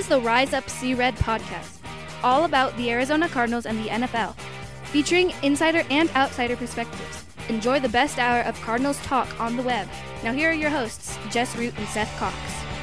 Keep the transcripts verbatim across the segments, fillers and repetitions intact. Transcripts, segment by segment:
is the Rise Up See Red podcast, all about the Arizona Cardinals and the N F L, featuring insider and outsider perspectives. Enjoy the best hour of Cardinals talk on the web. Now here are your hosts, Jess Root and Seth Cox.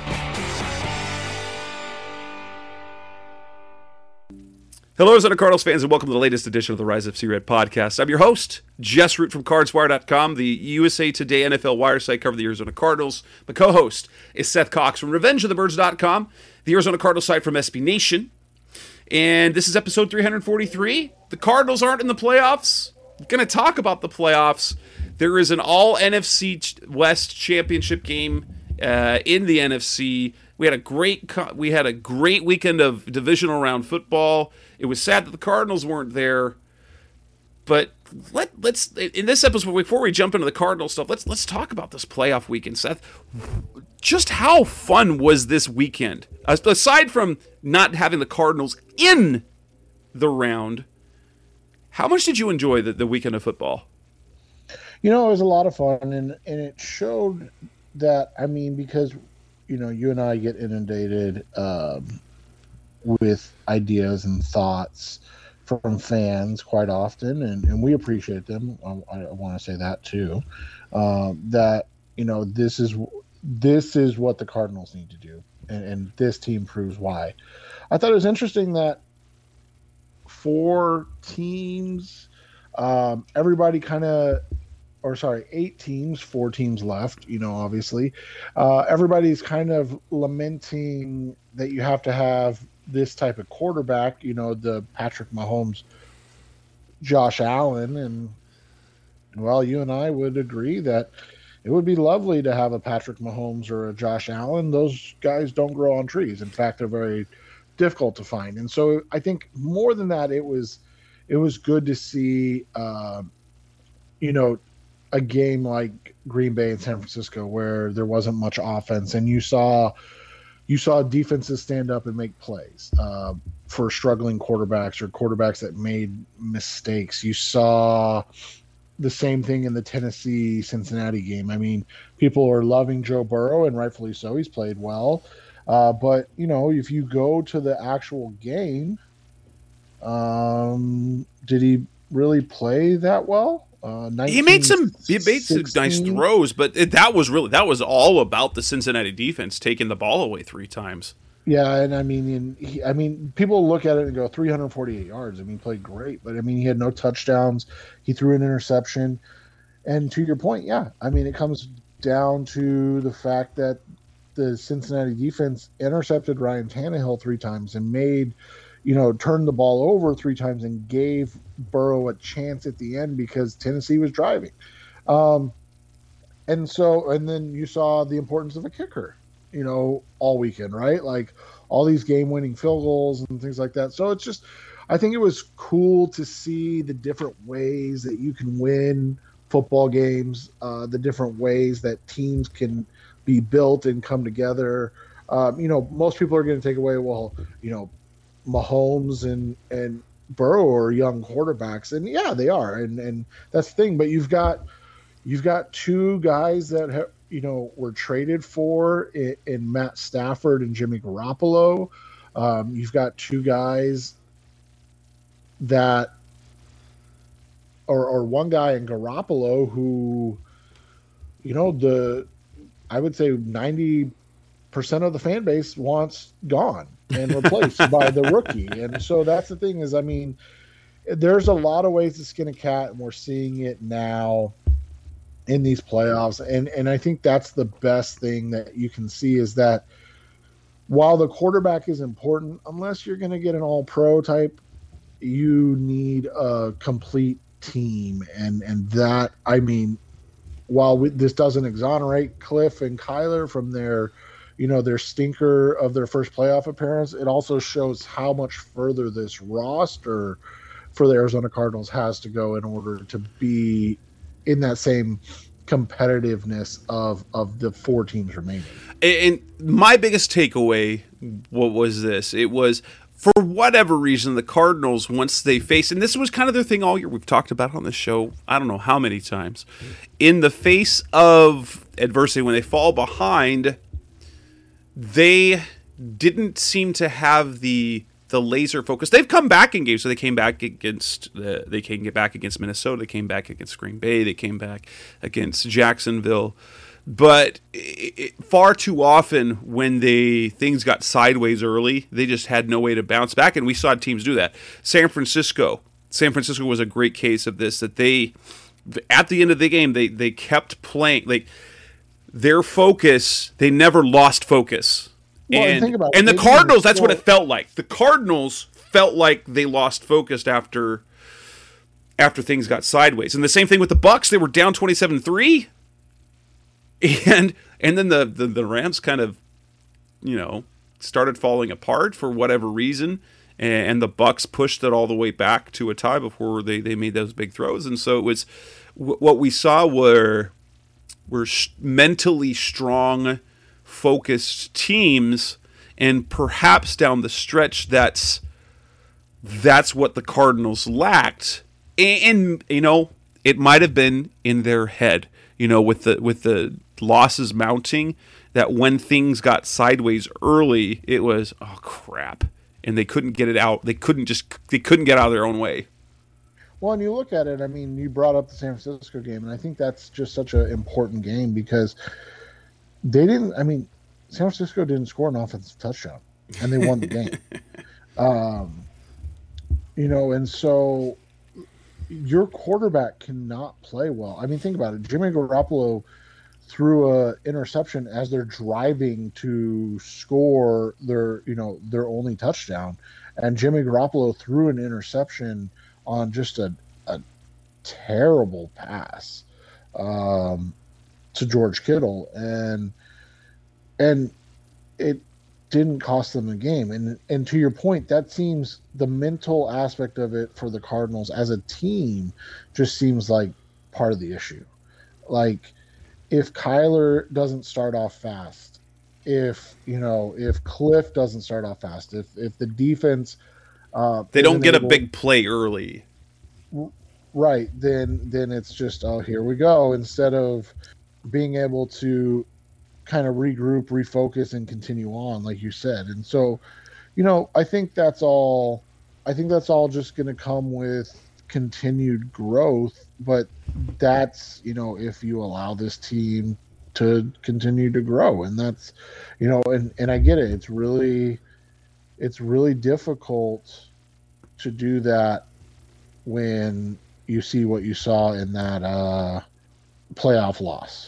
Hello, Arizona Cardinals fans, and welcome to the latest edition of the Rise Up See Red podcast. I'm your host, Jess Root from Cards Wire dot com, the U S A Today N F L Wire site covering the Arizona Cardinals. My co-host is Seth Cox from Revenge of the Birds dot com, the Arizona Cardinals site from S B Nation. And this is episode three forty-three. The Cardinals aren't in the playoffs. I'm going to talk about the playoffs. There is an all N F C West championship game uh, in the N F C. We had a great co- we had a great weekend of divisional round football. It was sad that the Cardinals weren't there, but let let's in this episode, before we jump into the Cardinal stuff, let's let's talk about this playoff weekend, Seth. Just how fun was this weekend? Aside from not having the Cardinals in the round, how much did you enjoy the, the weekend of football? You know, it was a lot of fun, and, and it showed that, I mean, because, you know, you and I get inundated um, with ideas and thoughts from fans quite often, and, and we appreciate them. I, I want to say that too. Um, that, you know, this is this is what the Cardinals need to do, and, and this team proves why. I thought it was interesting that four teams, um, everybody kind of, or sorry, eight teams, four teams left, you know, obviously. Uh, everybody's kind of lamenting that you have to have this type of quarterback, you know, the Patrick Mahomes, Josh Allen. And, well, you and I would agree that it would be lovely to have a Patrick Mahomes or a Josh Allen. Those guys don't grow on trees. In fact, they're very difficult to find. And so I think more than that, it was, it was good to see, uh, you know, a game like Green Bay and San Francisco where there wasn't much offense, and you saw you saw defenses stand up and make plays uh, for struggling quarterbacks or quarterbacks that made mistakes. You saw the same thing in the Tennessee-Cincinnati game. I mean, people are loving Joe Burrow, and rightfully so. He's played well. Uh, but, you know, if you go to the actual game, um, did he really play that well? Uh, he made some he made some nice throws, but it, that was really that was all about the Cincinnati defense taking the ball away three times. Yeah, and I mean, in, he, I mean, people look at it and go three forty-eight yards. I mean, he played great, but I mean, he had no touchdowns. He threw an interception, and to your point, yeah, I mean, it comes down to the fact that the Cincinnati defense intercepted Ryan Tannehill three times and made, you know, turned the ball over three times and gave Burrow a chance at the end because Tennessee was driving. Um, and so, and then you saw the importance of a kicker, you know, all weekend, right? Like all these game-winning field goals and things like that. So it's just, I think it was cool to see the different ways that you can win football games, uh, the different ways that teams can be built and come together. Um, you know, most people are going to take away, well, you know, Mahomes and and Burrow are young quarterbacks, and yeah, they are, and and that's the thing. But you've got you've got two guys that have, you know, were traded for in, in Matt Stafford and Jimmy Garoppolo. Um, you've got two guys that, or or one guy in Garoppolo who, you know, the I would say ninety percent of the fan base wants gone and replaced by the rookie. And so that's the thing is, I mean, there's a lot of ways to skin a cat, and we're seeing it now in these playoffs. And, and I think that's the best thing that you can see is that while the quarterback is important, unless you're going to get an all-pro type, you need a complete team. And, and that, I mean, while we, this doesn't exonerate Cliff and Kyler from their you know, their stinker of their first playoff appearance, it also shows how much further this roster for the Arizona Cardinals has to go in order to be in that same competitiveness of of the four teams remaining. And my biggest takeaway, what was this? It was, for whatever reason, the Cardinals, once they face, and this was kind of their thing all year, we've talked about it on the show, I don't know how many times, in the face of adversity, when they fall behind, they didn't seem to have the the laser focus. They've come back in games, so they came back against the, they came back against Minnesota, they came back against Green Bay, they came back against Jacksonville. But it, it, far too often when they things got sideways early, they just had no way to bounce back, and we saw teams do that. San Francisco, San Francisco was a great case of this. That they, at the end of the game, they they kept playing like their focus. They never lost focus. Well, and, and, think about and it, the Cardinals, that's well, what it felt like. The Cardinals felt like they lost focus after after things got sideways. And the same thing with the Bucks. They were down twenty-seven three. And and then the, the, the Rams kind of, you know, started falling apart for whatever reason. And, and the Bucks pushed it all the way back to a tie before they, they made those big throws. And so it was w- what we saw were, were sh- mentally strong, focused teams, and perhaps down the stretch that's that's what the Cardinals lacked. And, and you know, it might have been in their head, you know, with the with the losses mounting, that when things got sideways early, it was, oh crap, and they couldn't get it out. They couldn't just they couldn't get out of their own way. Well, and you look at it, I mean, you brought up the San Francisco game, and I think that's just such an important game because they didn't, I mean, San Francisco didn't score an offensive touchdown, and they won the game. Um, you know, and so your quarterback cannot play well. I mean, think about it. Jimmy Garoppolo threw a interception as they're driving to score their, you know, their only touchdown, and Jimmy Garoppolo threw an interception on just a, a terrible pass um, to George Kittle, and and it didn't cost them the game. And and to your point, that seems the mental aspect of it for the Cardinals as a team just seems like part of the issue. Like, if Kyler doesn't start off fast, if you know, if Cliff doesn't start off fast, if if the defense uh, they don't get able, a big play early, right? Then then it's just, oh, here we go. Instead of being able to kind of regroup, refocus, and continue on, like you said. And so, you know, I think that's all. I think that's all just going to come with continued growth. But that's, you know, if you allow this team to continue to grow, and that's, you know, and and I get it. It's really, it's really difficult to do that when you see what you saw in that uh, playoff loss.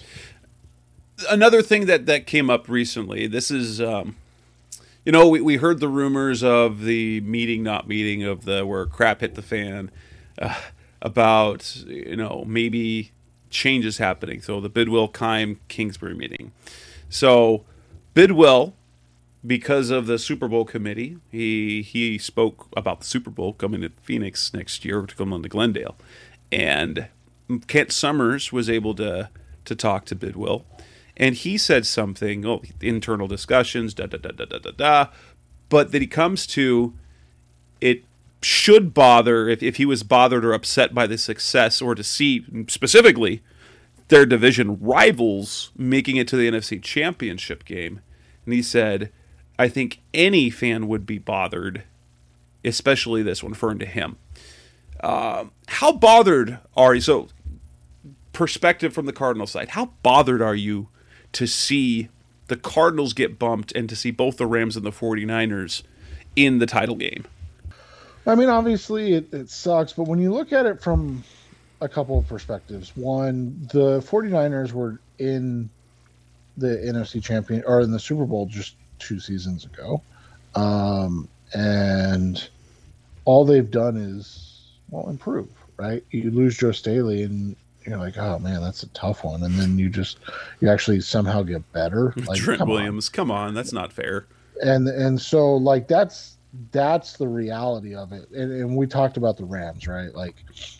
Another thing that, that came up recently, this is, um, you know, we, we heard the rumors of the meeting, not meeting, of the where crap hit the fan, uh, about, you know, maybe changes happening. So the Bidwell, Keim, Kingsbury meeting. So Bidwell, because of the Super Bowl committee, he he spoke about the Super Bowl coming to Phoenix next year, to come on to Glendale. And Kent Summers was able to, to talk to Bidwell. And he said something, oh, internal discussions, da da da da da da da, but that he comes to, it should bother, if, if he was bothered or upset by the success, or to see specifically their division rivals making it to the N F C Championship game. And he said, I think any fan would be bothered, especially this one, referring to him. Uh, how bothered are you? So, perspective from the Cardinal side, how bothered are you to see the Cardinals get bumped and to see both the Rams and the 49ers in the title game? I mean, obviously it, it sucks, but when you look at it from a couple of perspectives, one, the 49ers were in the N F C champion or in the Super Bowl just two seasons ago. Um, and all they've done is, well, improve, right? You lose Joe Staley and you're like, oh man, that's a tough one. And then you just, you actually somehow get better. Like, Trent come Williams, on. come on, that's not fair. And, and so like, that's, that's the reality of it. And, and we talked about the Rams, right? Like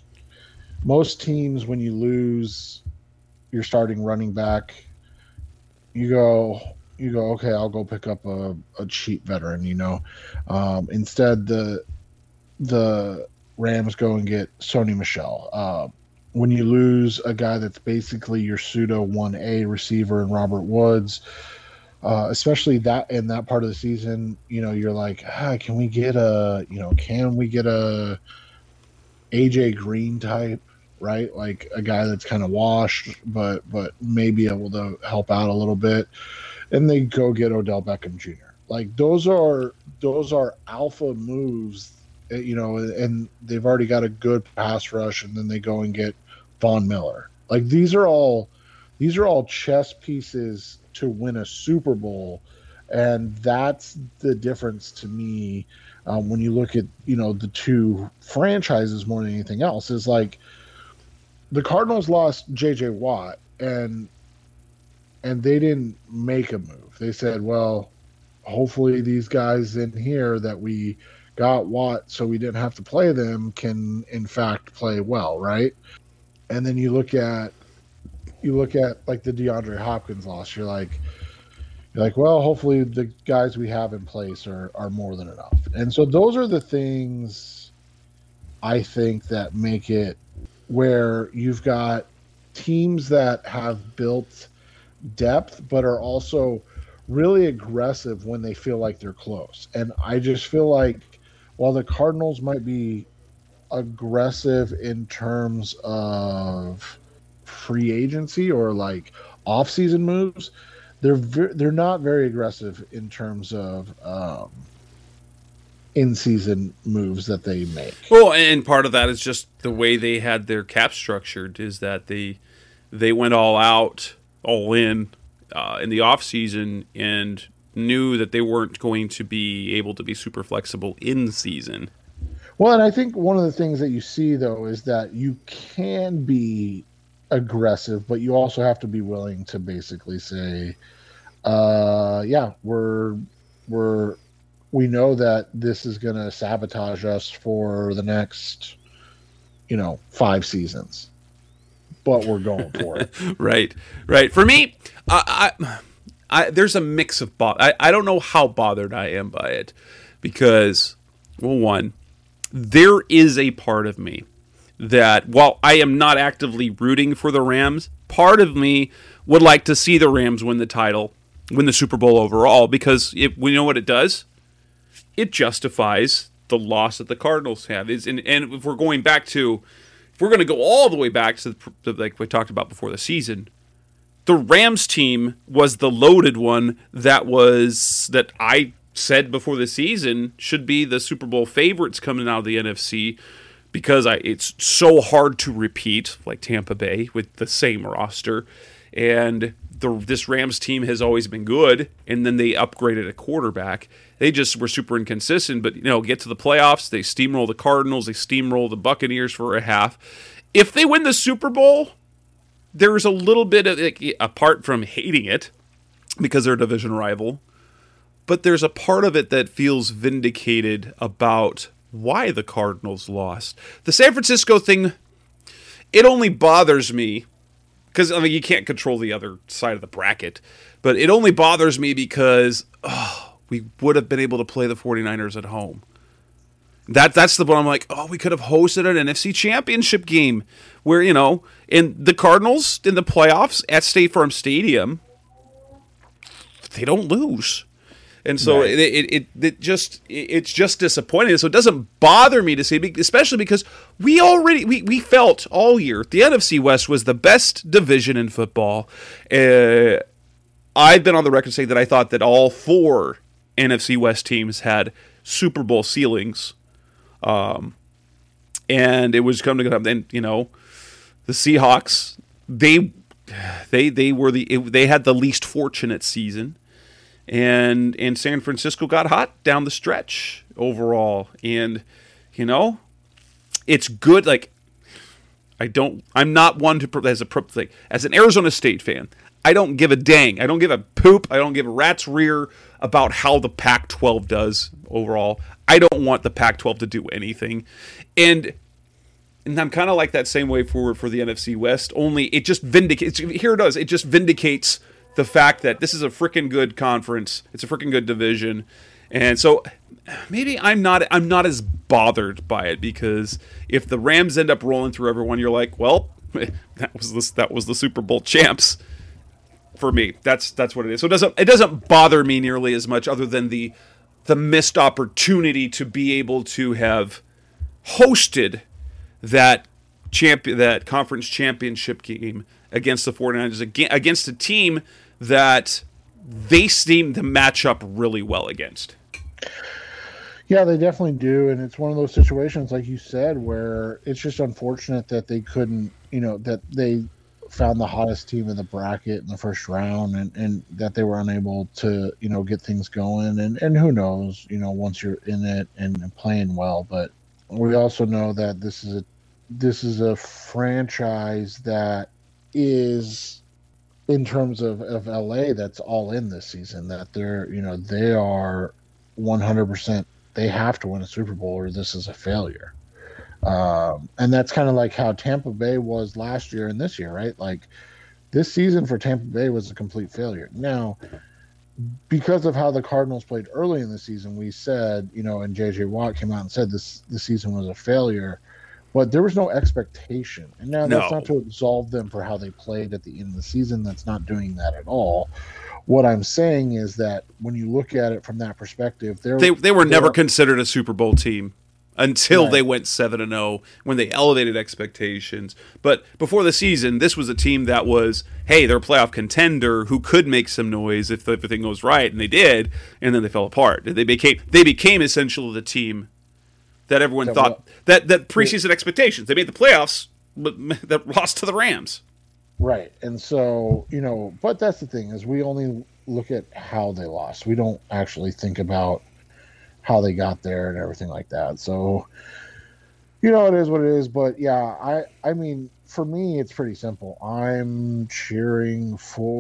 most teams, when you lose your starting running back, you go, you go, okay, I'll go pick up a, a cheap veteran, you know. Um, instead, the the Rams go and get Sony Michel. Uh, when you lose a guy that's basically your pseudo one A receiver in Robert Woods, uh, especially that in that part of the season, you know, you're like, ah, can we get a, you know, can we get a A J Green type, right? Like a guy that's kind of washed, but but may be able to help out a little bit. And they go get Odell Beckham Junior Like those are those are alpha moves, you know, and they've already got a good pass rush, and then they go and get Von Miller. Like these are all these are all chess pieces to win a Super Bowl, and that's the difference to me. Um, when you look at, you know, the two franchises more than anything else, is like the Cardinals lost J J Watt, and and they didn't make a move. They said, well, hopefully these guys in here that we got Watt so we didn't have to play them can in fact play well, right? And then you look at you look at like the DeAndre Hopkins loss, you're like You're like, well, hopefully the guys we have in place are, are more than enough. And so those are the things I think that make it where you've got teams that have built depth but are also really aggressive when they feel like they're close. And I just feel like while the Cardinals might be aggressive in terms of free agency or like off-season moves, They're ver- they're not very aggressive in terms of um, in-season moves that they make. Well, and part of that is just the way they had their cap structured, is that they they went all out, all in uh, in the off-season and knew that they weren't going to be able to be super flexible in season. Well, and I think one of the things that you see, though, is that you can be aggressive, but you also have to be willing to basically say, uh, yeah, we're we're we know that this is going to sabotage us for the next, you know, five seasons, but we're going for it. Right, right. For me, I, I, I there's a mix of bo- I, I don't know how bothered I am by it, because, well, one, there is a part of me that while I am not actively rooting for the Rams, part of me would like to see the Rams win the title, win the Super Bowl overall, because if we know what it does, it justifies the loss that the Cardinals have. Is and, and if we're going back to, if we're going to go all the way back to the, like we talked about before the season, the Rams team was the loaded one that was that I said before the season should be the Super Bowl favorites coming out of the N F C. Because I, it's so hard to repeat, like Tampa Bay, with the same roster. And the, this Rams team has always been good, and then they upgraded a quarterback. They just were super inconsistent, but, you know, get to the playoffs, they steamroll the Cardinals, they steamroll the Buccaneers for a half. If they win the Super Bowl, there's a little bit of, like, apart from hating it, because they're a division rival, but there's a part of it that feels vindicated about why the Cardinals lost. The San Francisco thing, it only bothers me because, I mean, you can't control the other side of the bracket, but it only bothers me because oh, we would have been able to play the 49ers at home. That That's the one I'm like, oh, we could have hosted an N F C Championship game where, you know, in the Cardinals in the playoffs at State Farm Stadium, they don't lose. And so right. it, it, it it just it's just disappointing. So it doesn't bother me to see, especially because we already we, we felt all year the N F C West was the best division in football. Uh, I've been on the record saying that I thought that all four N F C West teams had Super Bowl ceilings, um, and it was coming to then you know the Seahawks they they they were the it, they had the least fortunate season. And and San Francisco got hot down the stretch overall. And, you know, it's good. Like, I don't, I'm not one to, as a, like, as an Arizona State fan, I don't give a dang. I don't give a poop. I don't give a rat's rear about how the Pac twelve does overall. I don't want the Pac twelve to do anything. And and I'm kind of like that same way for, for the N F C West, only it just vindicates, here it does, it just vindicates the fact that this is a freaking good conference. It's a freaking good division. And so maybe I'm not I'm not as bothered by it, because if the Rams end up rolling through everyone, you're like, well, that was this that was the Super Bowl champs. for me. That's that's what it is. So it doesn't it doesn't bother me nearly as much, other than the the missed opportunity to be able to have hosted that champion that conference championship game against the 49ers, against a team that they seem to match up really well against. Yeah, they definitely do, and it's one of those situations, like you said, where it's just unfortunate that they couldn't, you know, that they found the hottest team in the bracket in the first round, and, and that they were unable to, you know, get things going. And, and who knows, you know, once you're in it and, and playing well. But we also know that this is a this is a franchise that is, in terms of, of L A, that's all in this season. That they're, you know, they are one hundred percent. They have to win a Super Bowl or this is a failure. Um, and that's kind of like how Tampa Bay was last year and this year, right? Like this season for Tampa Bay was a complete failure. Now, because of how the Cardinals played early in the season, we said, you know, and J J Watt came out and said this, this season was a failure, but there was no expectation. And now that's No. not to absolve them for how they played at the end of the season. That's not doing that at all. What I'm saying is that when you look at it from that perspective, They they were there never are- considered a Super Bowl team until Right. they went seven and oh, when they elevated expectations. But before the season, this was a team that was, hey, they're a playoff contender who could make some noise if everything goes right, and they did, and then they fell apart. They became they became essentially the team that everyone That thought wa- that that preseason expectations. They made the playoffs, but that lost to the Rams. Right. And so, you know, but that's the thing is we only look at how they lost. We don't actually think about how they got there and everything like that. So, you know, it is what it is. But yeah, I, I mean, for me, it's pretty simple. I'm cheering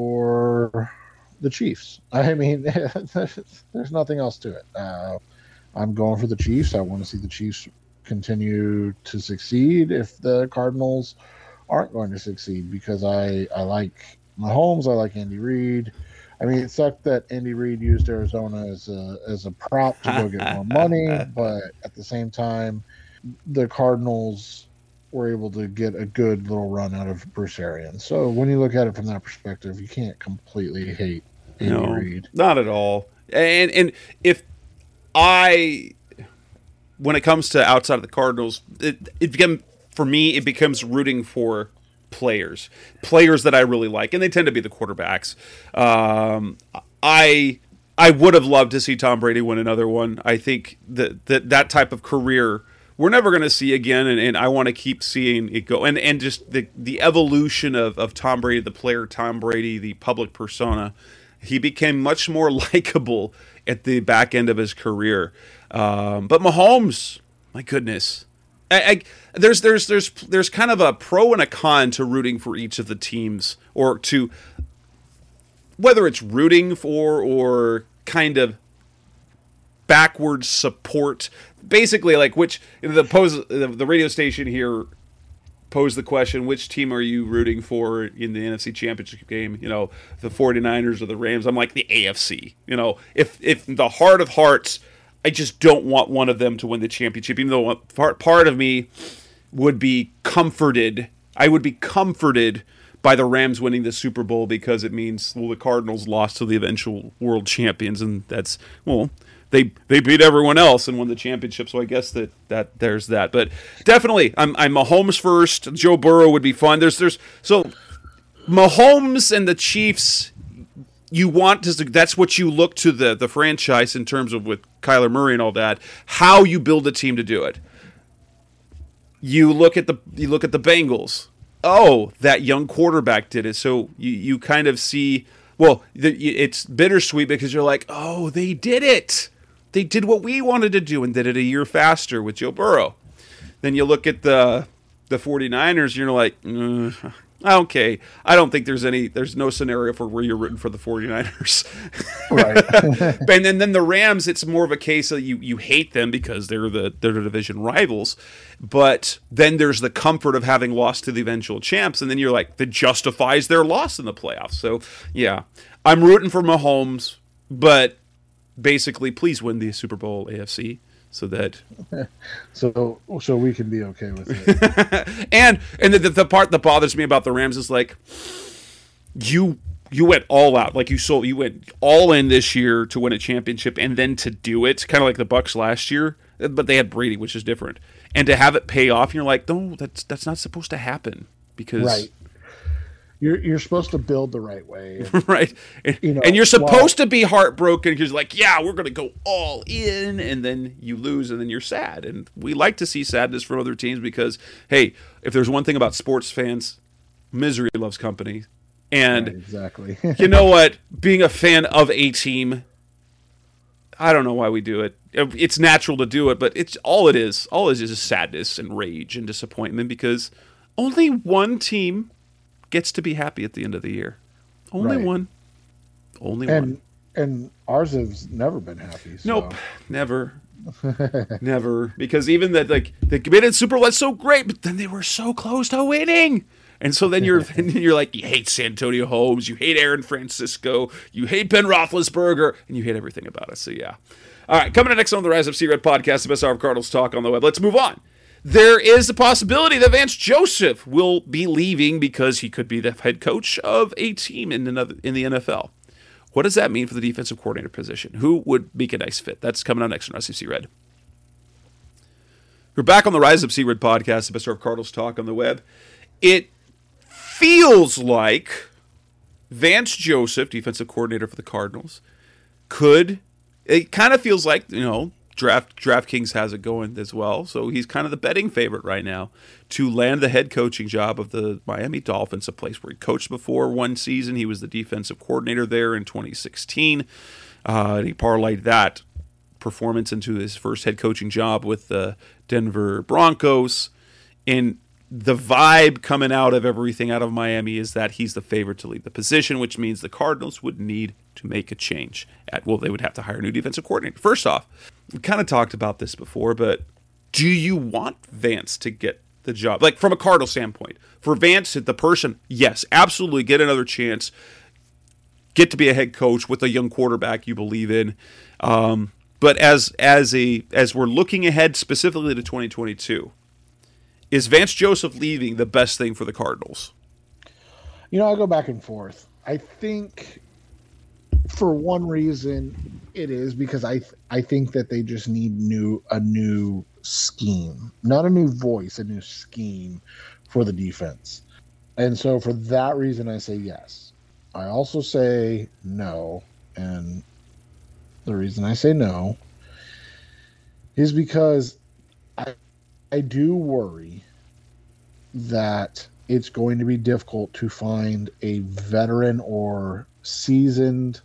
for the Chiefs. I mean, there's nothing else to it. Uh, I'm going for the Chiefs. I want to see the Chiefs continue to succeed if the Cardinals aren't going to succeed, because I, I like Mahomes, I like Andy Reid. I mean, it sucked that Andy Reid used Arizona as a as a prop to go get more money, but at the same time, the Cardinals were able to get a good little run out of Bruce Arians. So when you look at it from that perspective, you can't completely hate Andy No, Reid. not at all. And and if I, when it comes to outside of the Cardinals, it it became for me it becomes rooting for players, players that I really like, and they tend to be the quarterbacks. Um, I I would have loved to see Tom Brady win another one. I think that that, that type of career we're never going to see again, and, and I want to keep seeing it go. And and just the the evolution of, of Tom Brady, the player Tom Brady, the public persona. He became much more likable at the back end of his career. Um, but Mahomes, my goodness. I, I, there's there's there's there's kind of a pro and a con to rooting for each of the teams, or to whether it's rooting for or kind of backwards support. Basically, like which the pose the, the radio station here posed the question, which team are you rooting for in the N F C Championship game? You know, the 49ers or the Rams? I'm like the A F C. You know, if if in the heart of hearts, I just don't want one of them to win the championship, even though part, part of me would be comforted. I would be comforted by the Rams winning the Super Bowl because it means, well, the Cardinals lost to the eventual world champions, and that's, well, they they beat everyone else and won the championship, so I guess that, that there's that. But definitely, I'm I'm Mahomes first. Joe Burrow would be fun. There's there's so Mahomes and the Chiefs. You want to, that's what you look to the, the franchise in terms of with Kyler Murray and all that, how you build a team to do it. You look at the you look at the Bengals. Oh, that young quarterback did it. So you, you kind of see, well, the, it's bittersweet because you're like, oh, they did it. They did what we wanted to do and did it a year faster with Joe Burrow. Then you look at the the 49ers and you're like, mm, okay, I don't think there's any, there's no scenario for where you're rooting for the 49ers. Right. and then, then the Rams, it's more of a case of you, you hate them because they're the, they're the division rivals. But then there's the comfort of having lost to the eventual champs. And then you're like, that justifies their loss in the playoffs. So, yeah, I'm rooting for Mahomes, but basically, please win the Super Bowl A F C. So that, so so we can be okay with it. and and the, the part that bothers me about the Rams is like, you you went all out, like you sold, you went all in this year to win a championship, and then to do it, kind of like the Bucks last year, but they had Brady, which is different, and to have it pay off, and you're like, no, that's that's not supposed to happen because right. You're you're supposed to build the right way, and, right? You know, and you're supposed well, to be heartbroken because you're like, yeah, we're going to go all in, and then you lose, and then you're sad. And we like to see sadness from other teams because, hey, if there's one thing about sports fans, misery loves company. And right, exactly, you know what? Being a fan of a team, I don't know why we do it. It's natural to do it, but it's all it is. All it is is sadness and rage and disappointment because only one team gets to be happy at the end of the year. Only right. one. Only and, one. And ours has never been happy. So. Nope. Never. Never. Because even that, like, they committed Super Bowl, that's so great, but then they were so close to winning. And so then you're then you're like, you hate Santonio Holmes, you hate Aaron Francisco, you hate Ben Roethlisberger, and you hate everything about us. So yeah. All right, coming up next on the Rise Up Sea Red podcast, the best hour of Cardinals talk on the web. Let's move on. There is the possibility that Vance Joseph will be leaving because he could be the head coach of a team in another in the N F L. What does that mean for the defensive coordinator position? Who would make a nice fit? That's coming up next on Rise Up Sea Red. We're back on the Rise Up Sea Red podcast, the best hour of Cardinals talk on the web. It feels like Vance Joseph, defensive coordinator for the Cardinals, could. It kind of feels like, you know, Draft DraftKings has it going as well, so he's kind of the betting favorite right now to land the head coaching job of the Miami Dolphins, a place where he coached before one season. He was the defensive coordinator there in twenty sixteen, uh, and he parlayed that performance into his first head coaching job with the Denver Broncos. And the vibe coming out of everything out of Miami is that he's the favorite to lead the position, which means the Cardinals would need to make a change. At well, they would have to hire a new defensive coordinator. First off, we kind of talked about this before, but do you want Vance to get the job? Like, from a Cardinal standpoint, for Vance, the person, yes, absolutely, get another chance, get to be a head coach with a young quarterback you believe in. Um, but as as a as we're looking ahead specifically to twenty twenty-two, is Vance Joseph leaving the best thing for the Cardinals? You know, I go back and forth. I think for one reason it is because I th- I think that they just need new a new scheme, not a new voice, a new scheme for the defense. And so for that reason I say yes. I also say no, and the reason I say no is because I I do worry that it's going to be difficult to find a veteran or seasoned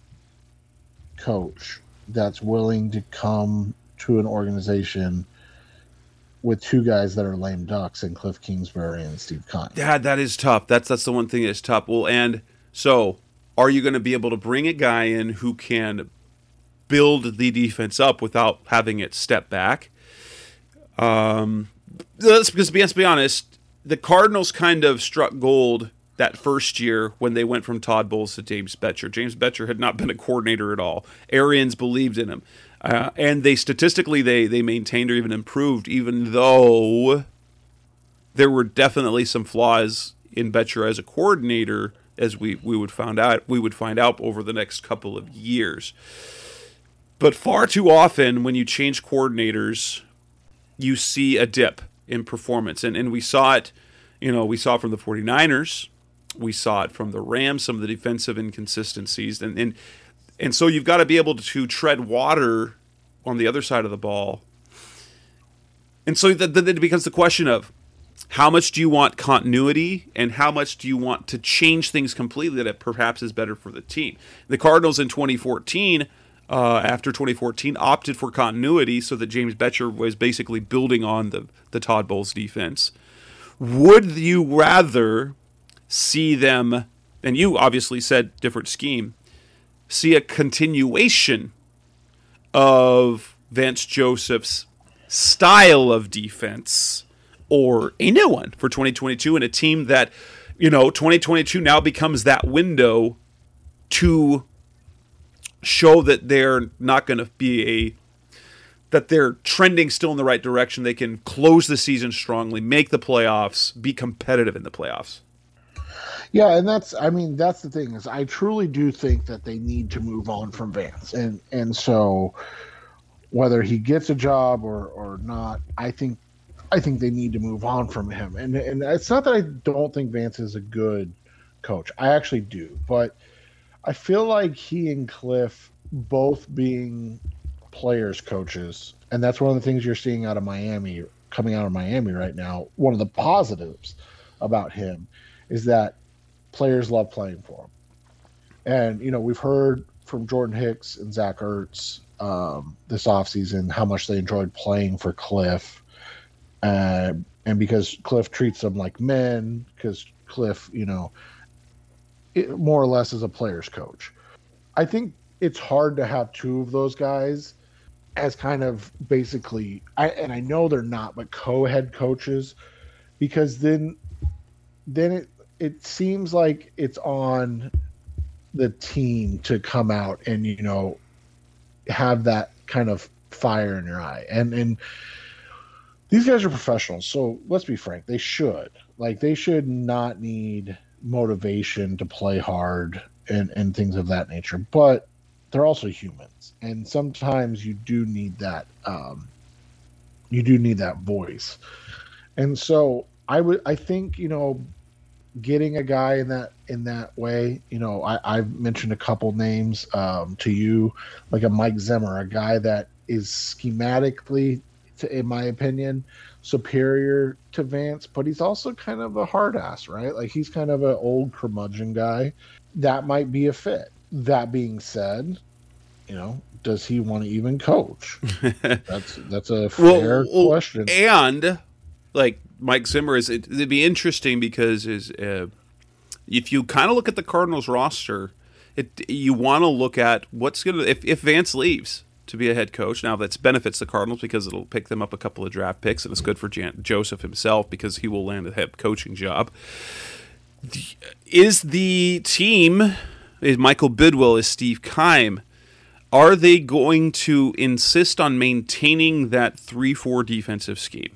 coach that's willing to come to an organization with two guys that are lame ducks in Cliff Kingsbury and Steve Keim. Yeah, that is tough. That's that's the one thing that's tough. Well, and so are you going to be able to bring a guy in who can build the defense up without having it step back? Um, let's, because let's be honest, the Cardinals kind of struck gold that first year when they went from Todd Bowles to James Bettcher. James Bettcher had not been a coordinator at all. Arians believed in him. Uh, and they statistically, they, they maintained or even improved, even though there were definitely some flaws in Bettcher as a coordinator, as we, we would find out we would find out over the next couple of years. But far too often when you change coordinators, you see a dip in performance. And and we saw it, you know, we saw it from the 49ers. We saw it from the Rams, some of the defensive inconsistencies. And and, and so you've got to be able to tread water on the other side of the ball. And so then it becomes the question of how much do you want continuity and how much do you want to change things completely that perhaps is better for the team? The Cardinals in twenty fourteen, Uh, after twenty fourteen, opted for continuity so that James Bettcher was basically building on the, the Todd Bowles defense. Would you rather see them, and you obviously said different scheme, see a continuation of Vance Joseph's style of defense or a new one for twenty twenty-two and a team that, you know, twenty twenty-two now becomes that window to show that they're not going to be a that they're trending still in the right direction. They can close the season strongly, make the playoffs, be competitive in the playoffs. Yeah, and that's I mean that's the thing is I truly do think that they need to move on from Vance, and and so whether he gets a job or or not, I think I think they need to move on from him. And and it's not that I don't think Vance is a good coach. I actually do, but I feel like he and Cliff both being players coaches, and that's one of the things you're seeing out of Miami, coming out of Miami right now. One of the positives about him is that players love playing for him. And, you know, we've heard from Jordan Hicks and Zach Ertz um, this offseason how much they enjoyed playing for Cliff. Uh, and because Cliff treats them like men, because Cliff, you know, it more or less is a player's coach. I think it's hard to have two of those guys as kind of basically, I, and I know they're not, but co-head coaches, because then then it it seems like it's on the team to come out and, you know, have that kind of fire in your eye. And and these guys are professionals, so let's be frank, they should. Like, they should not need motivation to play hard and, and things of that nature. But they're also humans. And sometimes you do need that um, you do need that voice. And so I would I think, you know, getting a guy in that in that way, you know, I, I've mentioned a couple names um, to you, like a Mike Zimmer, a guy that is schematically, to, in my opinion, superior to Vance, but he's also kind of a hard ass, right? Like, he's kind of an old curmudgeon guy. That might be a fit. That being said, you know, does he want to even coach? that's that's a fair well, question. And like Mike Zimmer is, it, it'd be interesting because is uh, if you kind of look at the Cardinals roster, it you want to look at what's gonna if if Vance leaves to be a head coach. Now that's benefits the Cardinals because it'll pick them up a couple of draft picks, and it's good for Jan- Joseph himself because he will land a head coaching job. The, is the team is Michael Bidwill, is Steve Keim? Are they going to insist on maintaining that three four defensive scheme?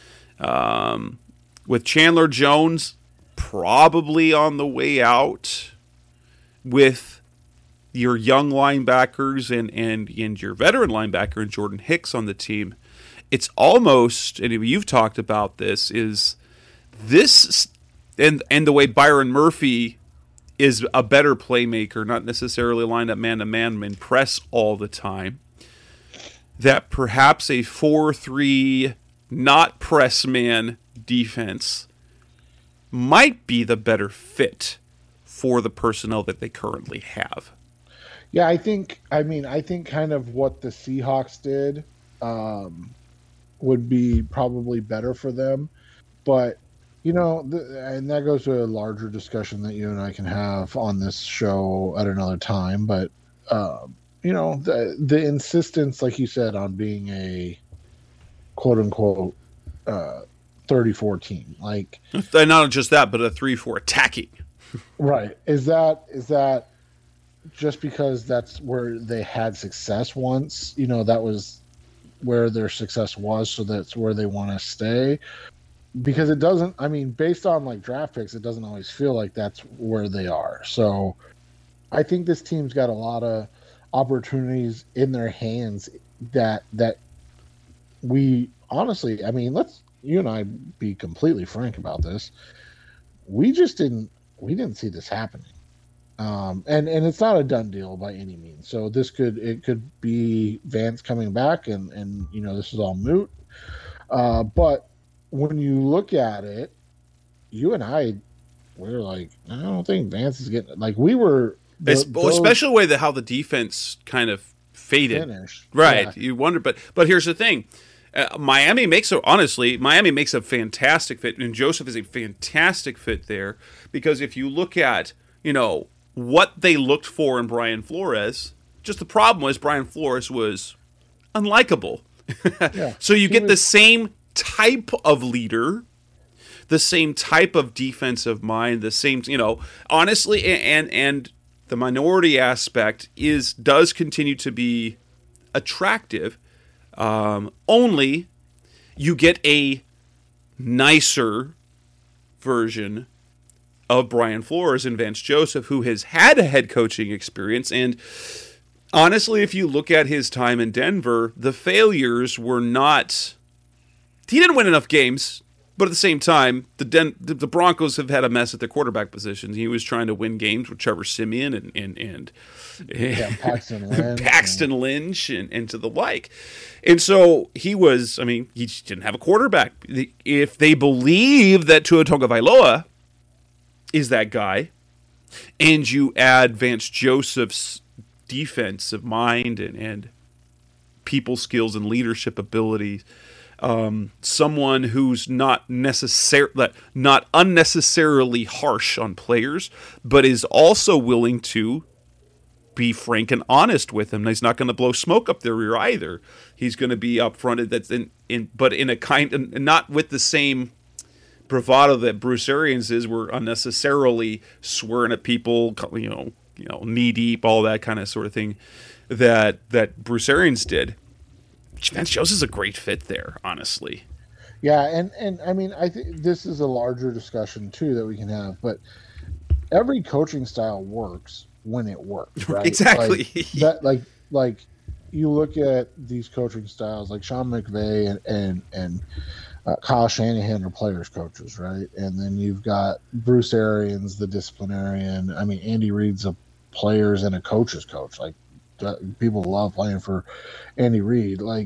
Um, with Chandler Jones probably on the way out, with your young linebackers and, and, and your veteran linebacker and Jordan Hicks on the team, it's almost, and you've talked about this, is this, and, and the way Byron Murphy is a better playmaker, not necessarily lined up man-to-man and press all the time, that perhaps a four three not press man defense might be the better fit for the personnel that they currently have. Yeah, I think, I mean, I think kind of what the Seahawks did um, would be probably better for them. But, you know, the, and that goes to a larger discussion that you and I can have on this show at another time. But, uh, you know, the, the insistence, like you said, on being a quote unquote uh, thirty-four team, like, and not just that, but a three four attacking. Right. Is that is that just because that's where they had success once? You know, that was where their success was, so that's where they want to stay? Because it doesn't, I mean, based on like draft picks, it doesn't always feel like that's where they are. So I think this team's got a lot of opportunities in their hands that that we honestly, I mean, let's you and I be completely frank about this. We just didn't we didn't see this happening. Um, and, and it's not a done deal by any means. So this could it could be Vance coming back and, and you know, this is all moot. Uh, but when you look at it, you and I we're like, I don't think Vance is getting like we were the, well, especially the way that how the defense kind of faded. Finished. Right. Yeah. You wonder, but but here's the thing. Uh, Miami makes a, honestly, Miami makes a fantastic fit, and Joseph is a fantastic fit there because if you look at, you know, what they looked for in Brian Flores, just the problem was Brian Flores was unlikable. Yeah. So you get the same type of leader, the same type of defensive mind, the same, you know, honestly, and and the minority aspect is does continue to be attractive. Um, only you get a nicer version of Brian Flores and Vance Joseph, who has had a head coaching experience. And honestly, if you look at his time in Denver, the failures were not... He didn't win enough games, but at the same time, the Den- the Broncos have had a mess at their quarterback position. He was trying to win games with Trevor Siemian and and, and, yeah, Paxton Lynch, Paxton Lynch and, and to the like. And so he was, I mean, he just didn't have a quarterback. If they believe that Tua Tagovailoa is that guy, and you add Vance Joseph's defensive mind and, and people skills and leadership abilities, um, someone who's not necessar- not unnecessarily harsh on players, but is also willing to be frank and honest with them. He's not going to blow smoke up their rear either. He's going to be upfronted. That's in, in, but in a kind, and not with the same bravado that Bruce Arians is, where unnecessarily swearing at people, you know, you know, knee deep, all that kind of sort of thing that that Bruce Arians did. Vance Joseph is a great fit there, honestly. Yeah, and and I mean, I think this is a larger discussion too that we can have, but every coaching style works when it works, right? Exactly. Like, that like like you look at these coaching styles, like Sean McVay and and and uh, Kyle Shanahan are players coaches, right? And then you've got Bruce Arians, the disciplinarian. I mean, Andy Reid's a players and a coaches coach. Like, people love playing for Andy Reid. Like,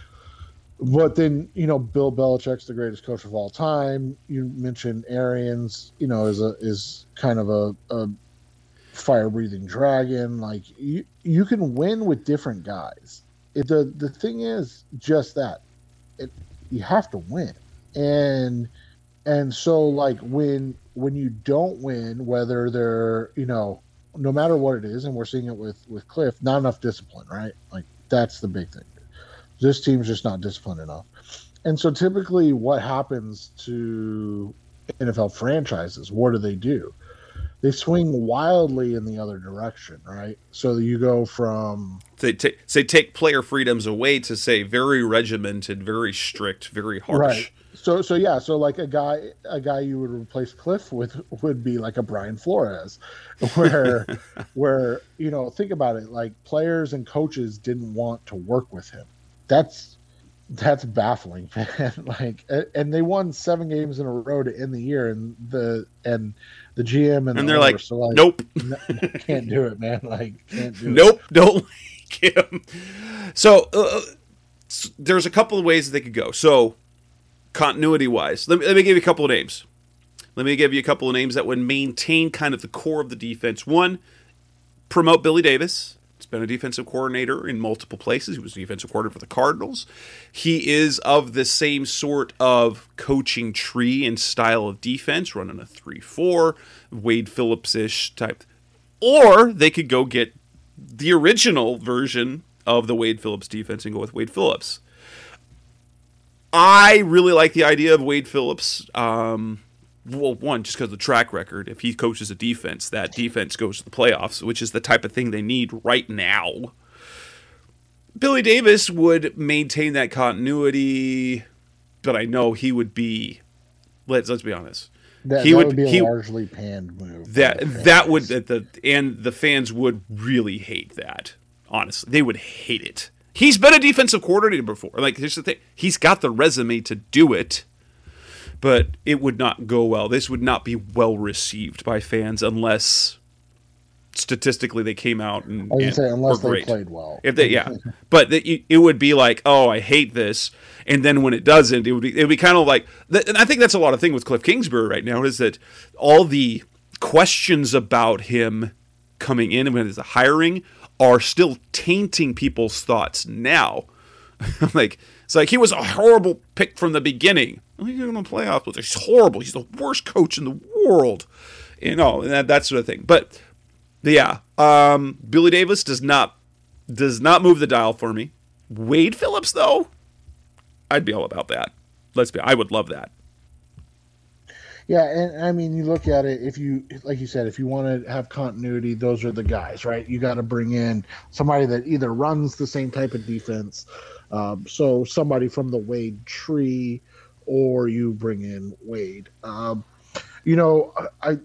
but then, you know, Bill Belichick's the greatest coach of all time. You mentioned Arians, you know, is a is kind of a, a fire breathing dragon. Like, you you can win with different guys. It, the the thing is just that it you have to win, and and so like when when you don't win, whether they're, you know, no matter what it is, and we're seeing it with, with Cliff, not enough discipline, right? Like, that's the big thing. This team's just not disciplined enough. And so typically what happens to N F L franchises, what do they do? They swing wildly in the other direction, right? So you go from... They take, say take player freedoms away to say very regimented, very strict, very harsh. Right. So so yeah, so like a guy a guy you would replace Cliff with would be like a Brian Flores, where where you know, think about it, like players and coaches didn't want to work with him. That's that's baffling, man. Like, and they won seven games in a row to end the year, and the and the G M and, and the they're like, so like, nope, can't do it, man. Like, can't do nope, it. Don't like him. So uh, there's a couple of ways that they could go. So continuity wise, let me, let me give you a couple of names. Let me give you a couple of names that would maintain kind of the core of the defense. One, promote Billy Davis. He's been a defensive coordinator in multiple places. He was a defensive coordinator for the Cardinals. He is of the same sort of coaching tree and style of defense, running a three four, Wade Phillips-ish type. Or they could go get the original version of the Wade Phillips defense and go with Wade Phillips. I really like the idea of Wade Phillips. Um, well, one, just because of the track record. If he coaches a defense, that defense goes to the playoffs, which is the type of thing they need right now. Billy Davis would maintain that continuity, but I know he would be. Let's let's be honest. That, he that would, would be a he, largely panned move. That that would the and the fans would really hate that. Honestly, they would hate it. He's been a defensive coordinator before. Like, here's the thing. He's got the resume to do it, but it would not go well. This would not be well received by fans unless statistically they came out and, I was and say unless were they great. played well. If they, yeah, but the, it would be like, oh, I hate this, and then when it doesn't, it would be, it would be kind of like, and I think that's a lot of thing with Cliff Kingsbury right now is that all the questions about him coming in and when it's a hiring are still tainting people's thoughts now. Like, it's like he was a horrible pick from the beginning. Well, he's going to playoffs, but he's horrible. He's the worst coach in the world, you know, and that, that sort of thing. But yeah, um, Billy Davis does not does not move the dial for me. Wade Phillips, though, I'd be all about that. Let's be. I would love that. Yeah, and I mean, you look at it, if you, like you said, if you want to have continuity, those are the guys, right? You got to bring in somebody that either runs the same type of defense, um, so somebody from the Wade tree, or you bring in Wade. Um, you know, I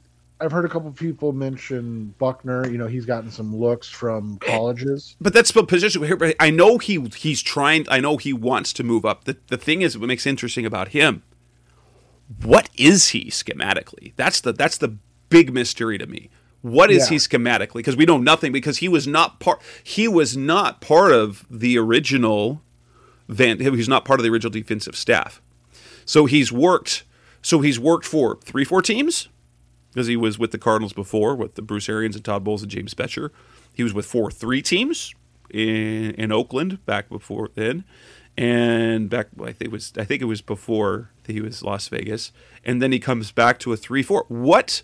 I've heard a couple of people mention Buckner. You know, he's gotten some looks from colleges. But that's the position. I know he he's trying. I know he wants to move up. The the thing is, what makes it interesting about him, what is he schematically? That's the that's the big mystery to me. What is yeah. he schematically? Because we know nothing. Because he was not part. He was not part of the original. Van. He was not part of the original defensive staff. So he's worked. So he's worked for three, four teams. Because he was with the Cardinals before, with the Bruce Arians and Todd Bowles and James Bettcher. He was with four, three teams in in Oakland back before then, and back I think it was I think it was before he was Las Vegas, and then he comes back to a three, four. What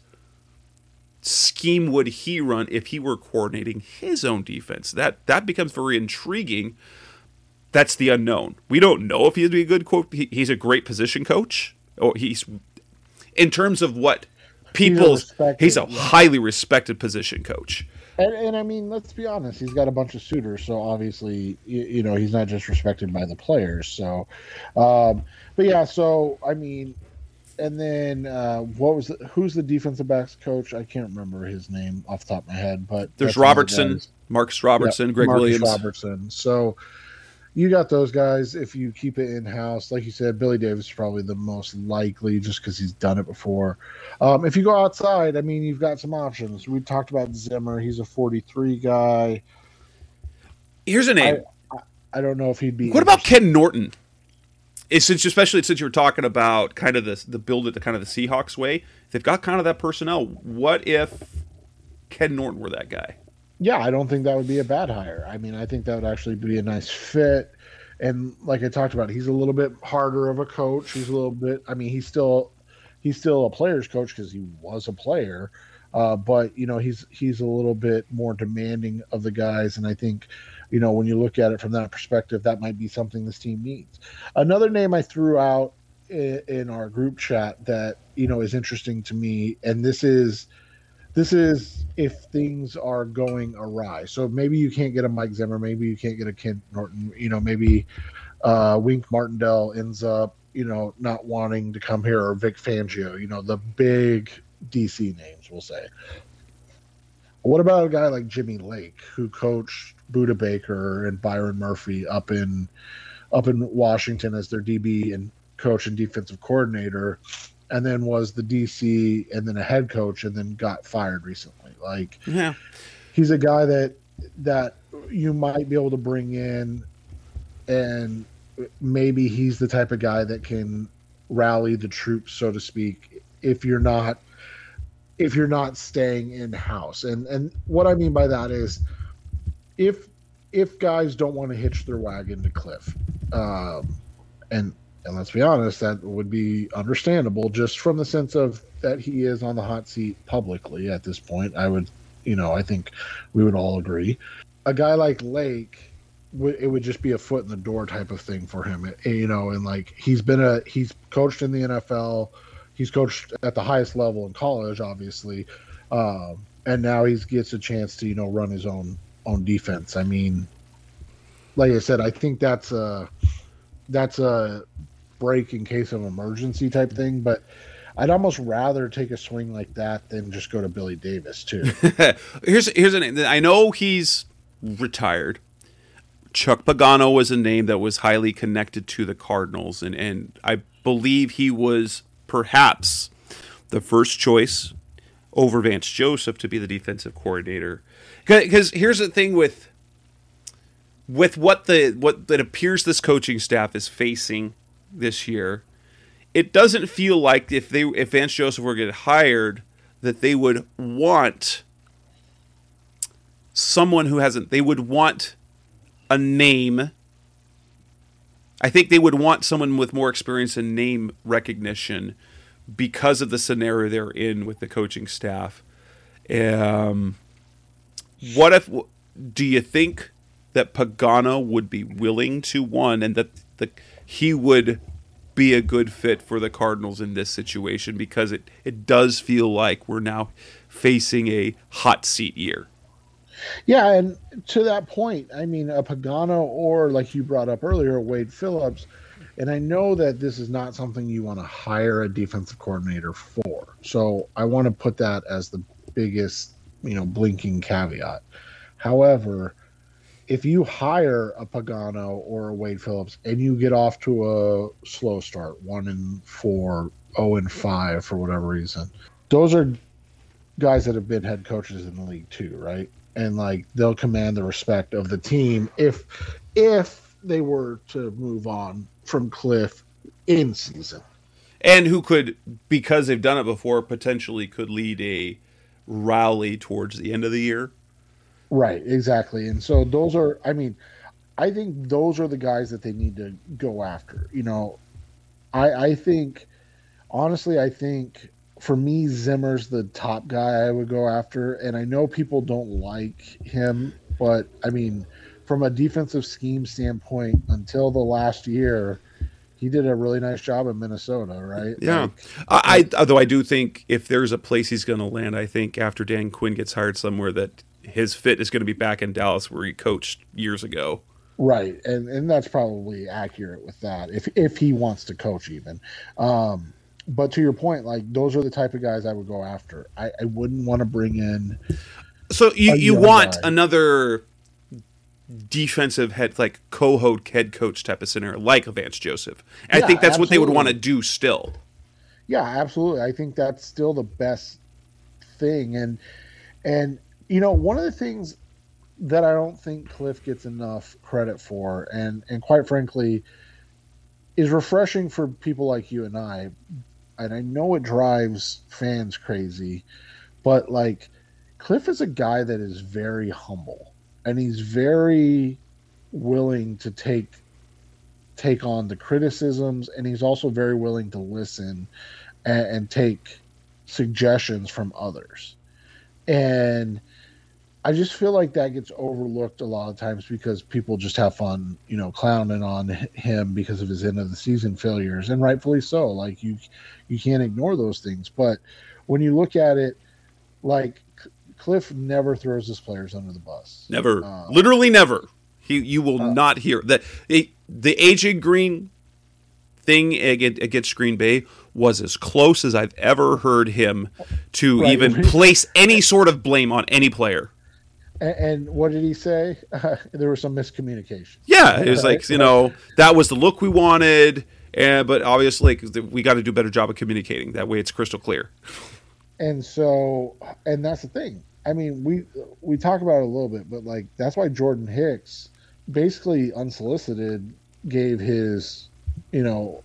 scheme would he run if he were coordinating his own defense? That that becomes very intriguing. That's the unknown. We don't know if he'd be a good quote. He, he's a great position coach, or he's in terms of what. People, he's a, he's a yeah. highly respected position coach. And, and I mean, let's be honest, he's got a bunch of suitors, so obviously, you, you know, he's not just respected by the players. So, um, but yeah, so I mean, and then uh, what was the, who's the defensive backs coach? I can't remember his name off the top of my head, but there's Robertson, Marcus Robertson, yeah, Greg Marcus Williams, Robertson. So. You got those guys if you keep it in-house. Like you said, Billy Davis is probably the most likely just because he's done it before. Um, if you go outside, I mean, you've got some options. We talked about Zimmer. He's a forty-three guy. Here's a name. I, I don't know if he'd be. What about Ken Norton? It's especially since you were talking about kind of the, the build it the kind of the Seahawks way. They've got kind of that personnel. What if Ken Norton were that guy? Yeah, I don't think that would be a bad hire. I mean, I think that would actually be a nice fit. And like I talked about, he's a little bit harder of a coach. He's a little bit. I mean, he's still he's still a player's coach because he was a player. Uh, but you know, he's he's a little bit more demanding of the guys. And I think, you know, when you look at it from that perspective, that might be something this team needs. Another name I threw out in, in our group chat that you know is interesting to me, and this is. This is if things are going awry. So maybe you can't get a Mike Zimmer. Maybe you can't get a Ken Norton. You know, maybe uh, Wink Martindale ends up, you know, not wanting to come here, or Vic Fangio, you know, the big D C names, we'll say. What about a guy like Jimmy Lake, who coached Budda Baker and Byron Murphy up in up in Washington as their D B and coach and defensive coordinator, and then was the D C and then a head coach and then got fired recently. Like, yeah, he's a guy that that you might be able to bring in, and maybe he's the type of guy that can rally the troops, so to speak, if you're not if you're not staying in house. And and what I mean by that is if if guys don't want to hitch their wagon to Cliff, um, and And let's be honest, that would be understandable just from the sense of that he is on the hot seat publicly at this point. I would, you know, I think we would all agree. A guy like Lake, it would just be a foot in the door type of thing for him, you know, and like he's been a, he's coached in the N F L. He's coached at the highest level in college, obviously. Um, and now he gets a chance to, you know, run his own, own defense. I mean, like I said, I think that's a, that's a, break in case of emergency type thing, but I'd almost rather take a swing like that than just go to Billy Davis too. here's here's a name. I know he's retired. Chuck Pagano was a name that was highly connected to the Cardinals, and, and I believe he was perhaps the first choice over Vance Joseph to be the defensive coordinator. Because here's the thing with with what the what that appears this coaching staff is facing this year, it doesn't feel like if they if Vance Joseph were to get hired that they would want someone who hasn't they would want a name. I think they would want someone with more experience and name recognition because of the scenario they're in with the coaching staff. Um, what if do you think that Pagano would be willing to one and that the he would be a good fit for the Cardinals in this situation, because it, it does feel like we're now facing a hot seat year. Yeah, and to that point, I mean, a Pagano or, like you brought up earlier, Wade Phillips, And I know that this is not something you want to hire a defensive coordinator for. So I want to put that as the biggest, you know, blinking caveat. However, if you hire a Pagano or a Wade Phillips and you get off to a slow start, one and four, oh and five for whatever reason, those are guys that have been head coaches in the league too, right? And like they'll command the respect of the team if if they were to move on from Cliff in season. And who could, because they've done it before, potentially could lead a rally towards the end of the year. Right, exactly. And so those are, I mean, I think those are the guys that they need to go after. You know, I, I think, honestly, I think for me, Zimmer's the top guy I would go after. And I know people don't like him, but I mean, from a defensive scheme standpoint, until the last year, he did a really nice job in Minnesota, right? Yeah. Like, I, I although I do think if there's a place he's going to land, I think after Dan Quinn gets hired somewhere, that his fit is going to be back in Dallas where he coached years ago. Right. And and that's probably accurate with that, if if he wants to coach even. Um, but to your point, like those are the type of guys I would go after. I, I wouldn't want to bring in. So you, you want guy. another defensive head, like co-host head coach type of center, like Vance Joseph. And Yeah, I think that's absolutely. what they would want to do still. Yeah, absolutely. I think that's still the best thing. And and you know, one of the things that I don't think Cliff gets enough credit for, and and quite frankly, is refreshing for people like you and I. And I know it drives fans crazy, but like Cliff is a guy that is very humble, and he's very willing to take take on the criticisms, and he's also very willing to listen and, and take suggestions from others. And I just feel like that gets overlooked a lot of times because people just have fun, you know, clowning on him because of his end of the season failures, and rightfully so. Like you, you can't ignore those things. But when you look at it, like Cliff never throws his players under the bus. Never, uh, literally never. He, you will uh, not hear that. The, the A J Green thing against Green Bay was as close as I've ever heard him to Right. even place any sort of blame on any player. And, and what did he say? Uh, there was some miscommunication. Yeah, it was like, you know, that was the look we wanted, and but obviously like, we got to do a better job of communicating. That way it's crystal clear. And so, and that's the thing. I mean, we we talk about it a little bit, but like that's why Jordan Hicks basically unsolicited gave his, you know,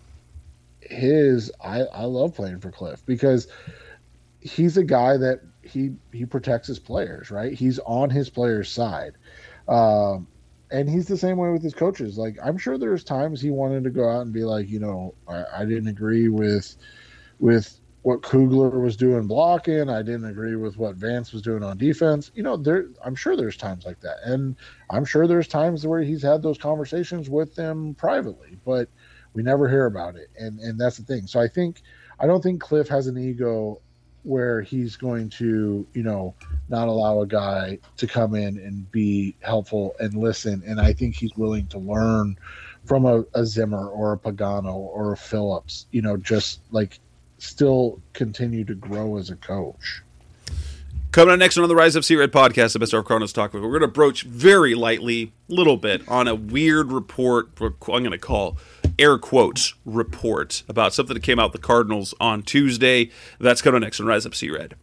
his I, I love playing for Cliff, because he's a guy that he he protects his players, right? He's on his players' side. Um, and he's the same way with his coaches. Like, I'm sure there's times he wanted to go out and be like, you know, I, I didn't agree with with what Kugler was doing blocking. I didn't agree with what Vance was doing on defense. You know, there I'm sure there's times like that. And I'm sure there's times where he's had those conversations with them privately, but we never hear about it. And and that's the thing. So I think I don't think Cliff has an ego where he's going to, you know, not allow a guy to come in and be helpful and listen. And I think he's willing to learn from a, a Zimmer or a Pagano or a Phillips, you know, just like still continue to grow as a coach. Coming up next on the Rise of Sea-Red podcast, the Best Hour Cardinals Talk, we're going to broach very lightly, a little bit, on a weird report, I'm going to call air quotes report, about something that came out the Cardinals on Tuesday. That's coming up next on Rise Up Sea-Red.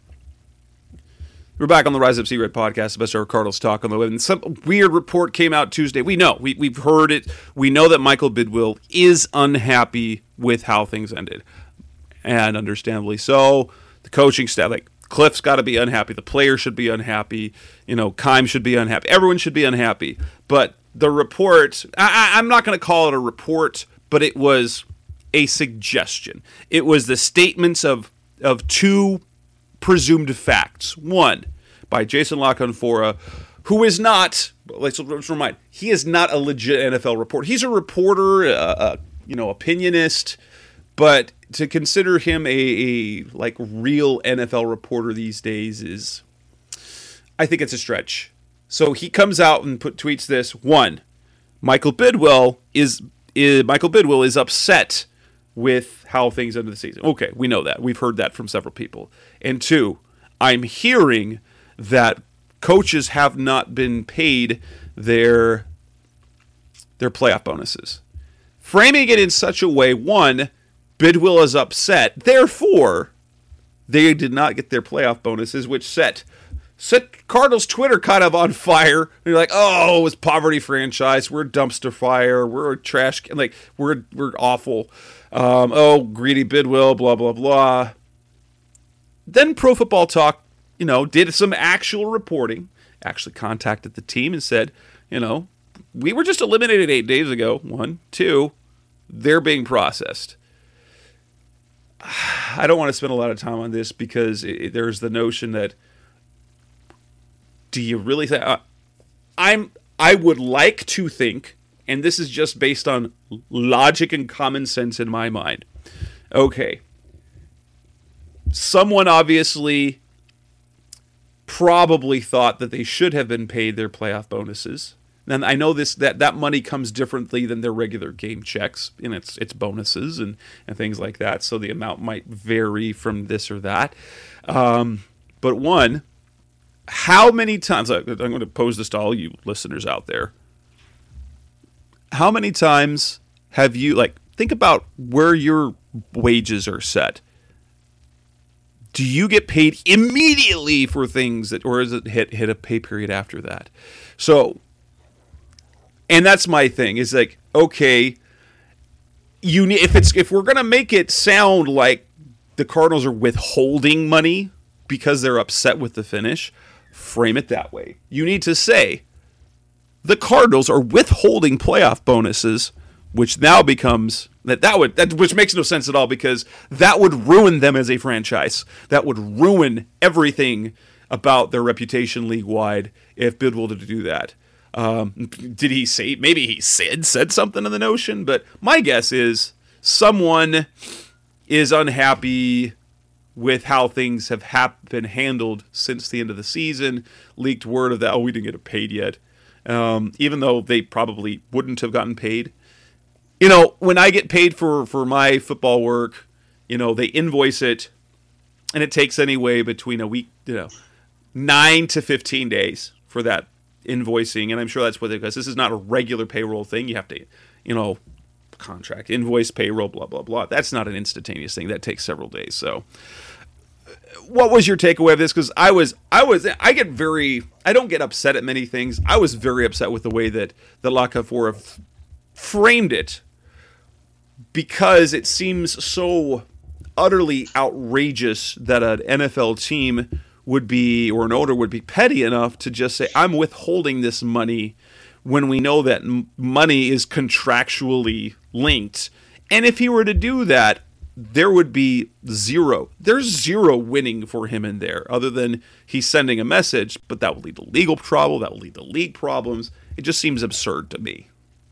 We're back on the Rise Up Sea-Red podcast, the Best Hour Cardinals Talk on the web. And some weird report came out Tuesday. We know, we, we've heard it. We know that Michael Bidwill is unhappy with how things ended. And understandably so. The coaching staff, like, Cliff's got to be unhappy. The players should be unhappy. You know, Keim should be unhappy. Everyone should be unhappy. But the report, I, I'm not going to call it a report, but it was a suggestion. It was the statements of of two presumed facts. One, by Jason La Canfora, who is not, let's, let's remind, he is not a legit N F L reporter. He's a reporter, a, a you know, opinionist, but to consider him a, a like real N F L reporter these days is, I think it's a stretch. So he comes out and put tweets this. One, Michael Bidwill is is, Michael Bidwill is upset with how things ended the season. Okay, we know that. We've heard that from several people. And two, I'm hearing that coaches have not been paid their their playoff bonuses. Framing it in such a way, one, Bidwill is upset. Therefore, they did not get their playoff bonuses, which set set Cardinals Twitter kind of on fire. They're like, "Oh, it's poverty franchise. We're a dumpster fire. We're a trash. Like we're we're awful. Um, oh, greedy Bidwill. Blah blah blah." Then Pro Football Talk, you know, did some actual reporting. Actually contacted the team and said, you know, we were just eliminated eight days ago. One, two, they're being processed. I don't want to spend a lot of time on this because it, there's the notion that, do you really think? Uh, I'm. I would like to think, and this is just based on logic and common sense in my mind. Okay, someone obviously probably thought that they should have been paid their playoff bonuses. And I know this that, that money comes differently than their regular game checks, and it's it's bonuses and, and things like that. So the amount might vary from this or that. Um, but one, how many times, I'm going to pose this to all you listeners out there. How many times have you, like, think about where your wages are set. Do you get paid immediately for things that, or is it hit hit a pay period after that? So, and that's my thing. Is like, okay, you need, if it's if we're gonna make it sound like the Cardinals are withholding money because they're upset with the finish, frame it that way. You need to say the Cardinals are withholding playoff bonuses, which now becomes that that would that which makes no sense at all, because that would ruin them as a franchise. That would ruin everything about their reputation league wide if Bidwill did do that. Um, did he say, maybe he said said something in the notion, but my guess is someone is unhappy with how things have hap- been handled since the end of the season. Leaked word of that, oh, we didn't get paid yet, um, even though they probably wouldn't have gotten paid. You know, when I get paid for, for my football work, you know, they invoice it, and it takes anyway between a week, you know, nine to fifteen days for that invoicing, and I'm sure that's what they, because this is not a regular payroll thing. You have to, you know, contract, invoice, payroll, blah, blah, blah. That's not an instantaneous thing. That takes several days. So what was your takeaway of this? Because I was, I was, I get very, I don't get upset at many things. I was very upset with the way that, that La Canfora f- framed it, because it seems so utterly outrageous that an N F L team would be, or an owner would be petty enough to just say, I'm withholding this money, when we know that m- money is contractually linked. And if he were to do that, there would be zero. There's zero winning for him in there, other than he's sending a message, but that would lead to legal trouble, that would lead to league problems. It just seems absurd to me.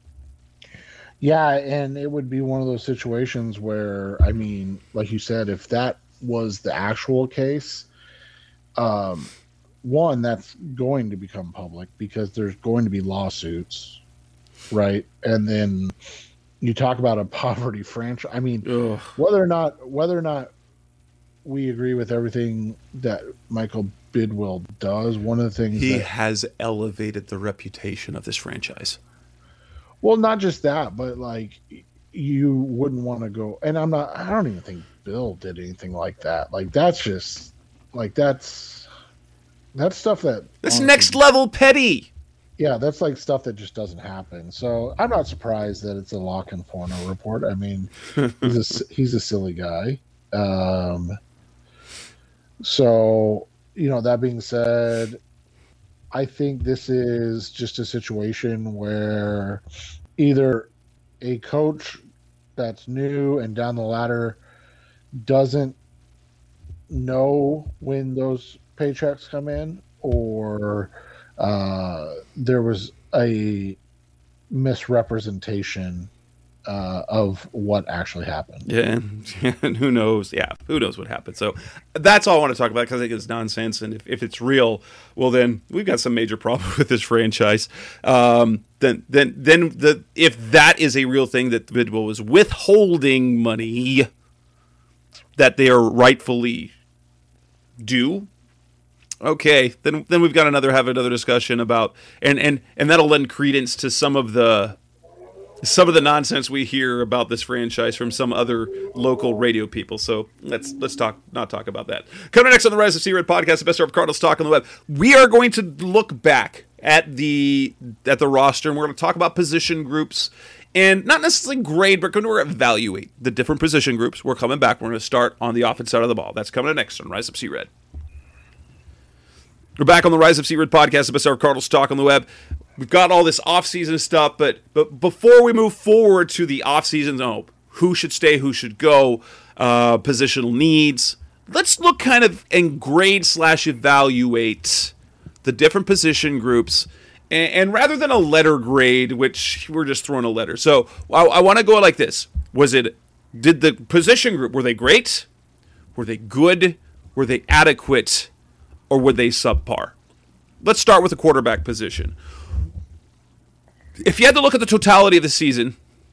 Yeah, and it would be one of those situations where, I mean, like you said, if that was the actual case, um, one, that's going to become public because there's going to be lawsuits, right? And then you talk about a poverty franchise. I mean, Ugh. whether or not whether or not we agree with everything that Michael Bidwill does, one of the things he that, has elevated the reputation of this franchise. Well, not just that, but like you wouldn't want to go. And I'm not. I don't even think Bill did anything like that. Like that's just like that's that's stuff that that's honestly, next level petty. Yeah, that's like stuff that just doesn't happen. So I'm not surprised that it's a La Canfora report. I mean, he's a he's a silly guy. Um, so you know, that being said, I think this is just a situation where either a coach that's new and down the ladder doesn't know when those paychecks come in, or uh, there was a misrepresentation uh, of what actually happened. Yeah, and who knows? Yeah, who knows what happened? So that's all I want to talk about because I think it's nonsense. And if, if it's real, well, then we've got some major problems with this franchise. Um, then, then, then the if that is a real thing that Bidwell was withholding money that they are rightfully due. Okay, then then we've got another have another discussion about and and and that'll lend credence to some of the. Some of the nonsense we hear about this franchise from some other local radio people. So let's let's talk not talk about that. Coming next on the Rise of C-Red podcast, the best of Cardinals talk on the web. We are going to look back at the at the roster, and we're going to talk about position groups, and not necessarily grade, but we're going to evaluate the different position groups. We're coming back. We're going to start on the offense side of the ball. That's coming next on Rise of C-Red. We're back on the Rise of C-Red podcast, the best of Cardinals talk on the web. We've got all this off-season stuff, but but before we move forward to the off-season, oh, who should stay, who should go, uh, positional needs, let's look kind of and grade slash evaluate the different position groups, and, and rather than a letter grade, which we're just throwing a letter. So I, I want to go like this. Was it, did the position group, were they great? Were they good? Were they adequate? Or were they subpar? Let's start with the quarterback position. If you had to look at the totality of the season,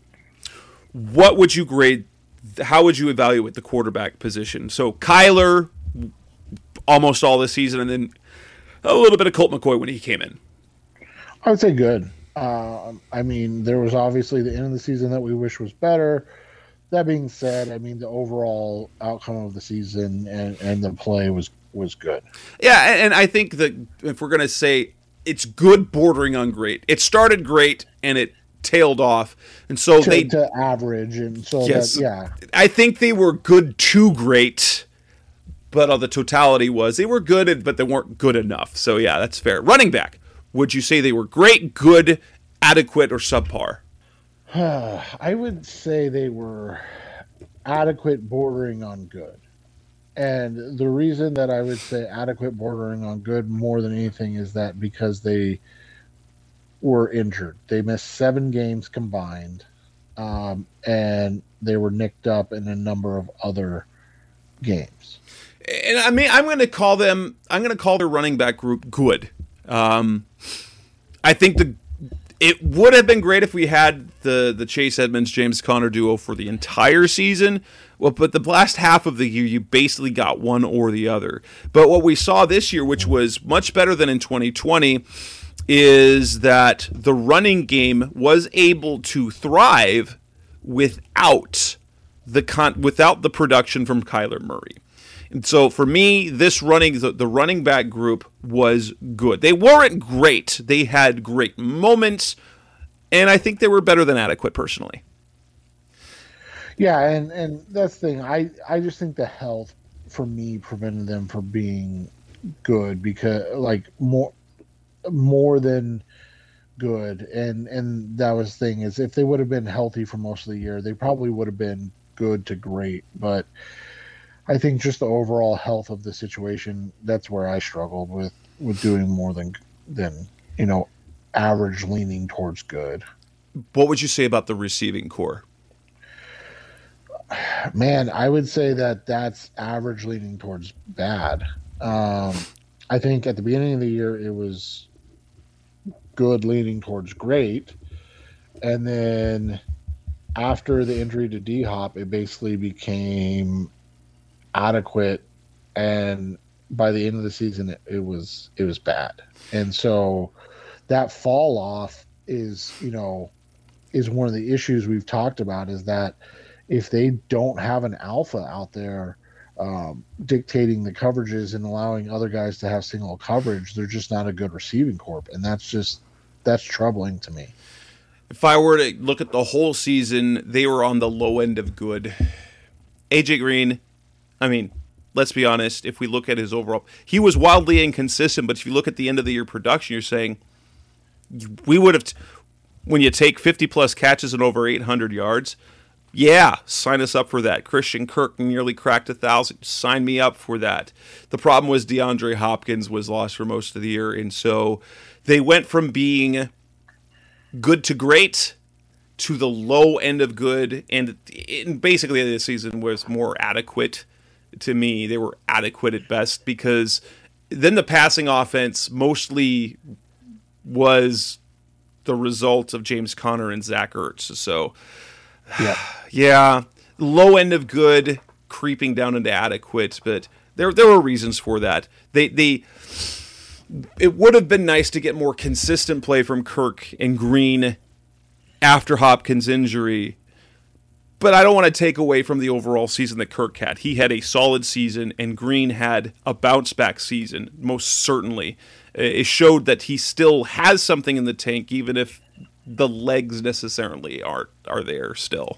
what would you grade? How would you evaluate the quarterback position? So Kyler, almost all this season, and then a little bit of Colt McCoy when he came in. I would say good. Uh, I mean, there was obviously the end of the season that we wish was better. That being said, I mean, the overall outcome of the season and, and the play was, was good. Yeah, and, and I think that if we're going to say it's good bordering on great. It started great and it tailed off. And so to, they to average and so yes, that, yeah. I think they were good to great, but uh, the totality was they were good, but they weren't good enough. So yeah, that's fair. Running back, would you say they were great, good, adequate, or subpar? I would say they were adequate bordering on good. And the reason that I would say adequate bordering on good more than anything is that because they were injured. They missed seven games combined, um, and they were nicked up in a number of other games. And I mean, I'm going to call them, I'm going to call their running back group good. Um, I think the it would have been great if we had the, the Chase Edmonds, James Conner duo for the entire season. Well, but the last half of the year, you basically got one or the other. But what we saw this year, which was much better than in twenty twenty, is that the running game was able to thrive without the con- without the production from Kyler Murray. And so for me, this running the, the running back group was good. They weren't great. They had great moments, and I think they were better than adequate personally. Yeah, and, and that's the thing. I, I just think the health for me prevented them from being good because like more more than good. And and that was the thing is if they would have been healthy for most of the year, they probably would have been good to great. But I think just the overall health of the situation, that's where I struggled with, with doing more than than, you know, average leaning towards good. What would you say about the receiving core? Man, I would say that that's average leaning towards bad. Um, I think at the beginning of the year, it was good leaning towards great. And then after the injury to D-Hop, it basically became adequate. And by the end of the season, it, it was it was bad. And so that fall off is, you know, is one of the issues we've talked about is that if they don't have an alpha out there um, dictating the coverages and allowing other guys to have single coverage, they're just not a good receiving corp. And that's just, that's troubling to me. If I were to look at the whole season, they were on the low end of good. A J Green, I mean, let's be honest, if we look at his overall, he was wildly inconsistent, but if you look at the end of the year production, you're saying we would have, t- when you take fifty plus catches and over eight hundred yards, yeah, sign us up for that. Christian Kirk nearly cracked a thousand. Sign me up for that. The problem was DeAndre Hopkins was lost for most of the year, and so they went from being good to great, to the low end of good, and, and basically this season was more adequate to me. They were adequate at best, because then the passing offense mostly was the result of James Conner and Zach Ertz. So, Yeah. yeah, low end of good, creeping down into adequate, but there there were reasons for that. They they it would have been nice to get more consistent play from Kirk and Green after Hopkins' injury, but I don't want to take away from the overall season that Kirk had. He had a solid season, and Green had a bounce-back season, most certainly. It showed that he still has something in the tank, even if the legs necessarily are are there still.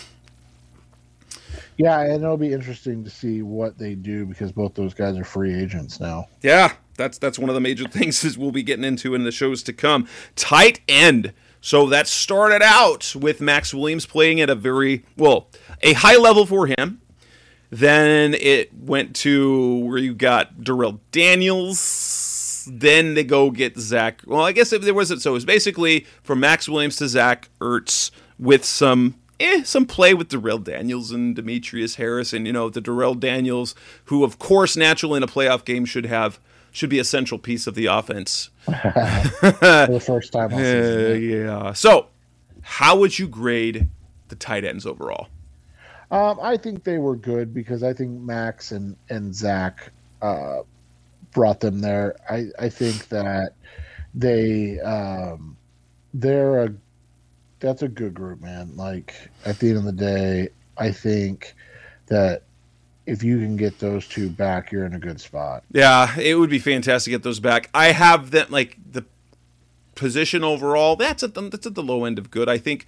Yeah, and it'll be interesting to see what they do, because both those guys are free agents now. Yeah, that's that's one of the major things is we'll be getting into in the shows to come. Tight end. So that started out with Max Williams playing at a very, well, a high level for him. Then it went to where you got Darrell Daniels. Then they go get Zach. Well, I guess if there wasn't, so it was basically from Max Williams to Zach Ertz with some eh, some play with Darrell Daniels and Demetrius Harris. And, you know, the Darrell Daniels, who, of course, naturally in a playoff game should have, should be a central piece of the offense. For the first time all season. Uh, yeah. So, how would you grade the tight ends overall? Um, I think they were good, because I think Max and, and Zach uh, brought them there. I, I think that they um, they're a that's a good group, man. Like, at the end of the day, I think that if you can get those two back, you're in a good spot. Yeah, it would be fantastic to get those back. I have them, like, the position overall, that's at the, that's at the low end of good. I think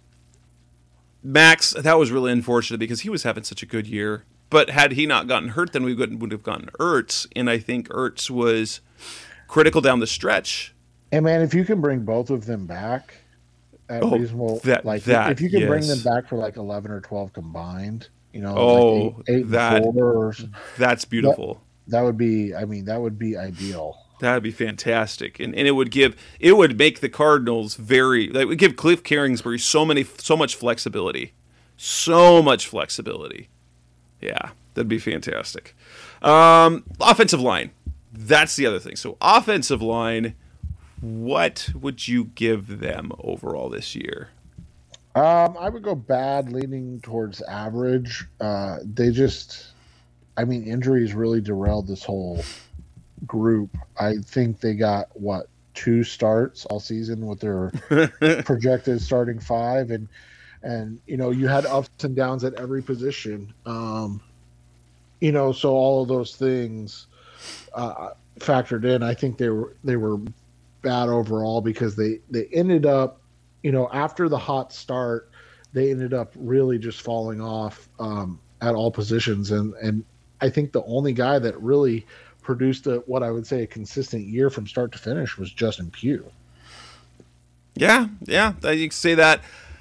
Max, that was really unfortunate because he was having such a good year. But had he not gotten hurt, then we would would have gotten Ertz. And I think Ertz was critical down the stretch. And, man, if you can bring both of them back at Oh, reasonable, that- like, that, if you can bring yes. them back for, like, eleven or twelve combined, you know, Oh, like eight, eight that- and four, or, That's beautiful. that would be, I mean, that would be ideal. That'd be fantastic, and and it would give it would make the Cardinals very. It would give Cliff Kingsbury so many so much flexibility, so much flexibility. Yeah, that'd be fantastic. Um, offensive line, that's the other thing. So offensive line, what would you give them overall this year? Um, I would go bad, leaning towards average. Uh, they just, I mean, injuries really derailed this whole group. I think they got what two starts all season with their projected starting five, and and you know you had ups and downs at every position. Um, you know, so all of those things uh, factored in. I think they were they were bad overall because they they ended up, you know, after the hot start, they ended up really just falling off um, at all positions, and and I think the only guy that really produced a, what I would say a consistent year from start to finish was Justin Pugh. Yeah, yeah, you can say that.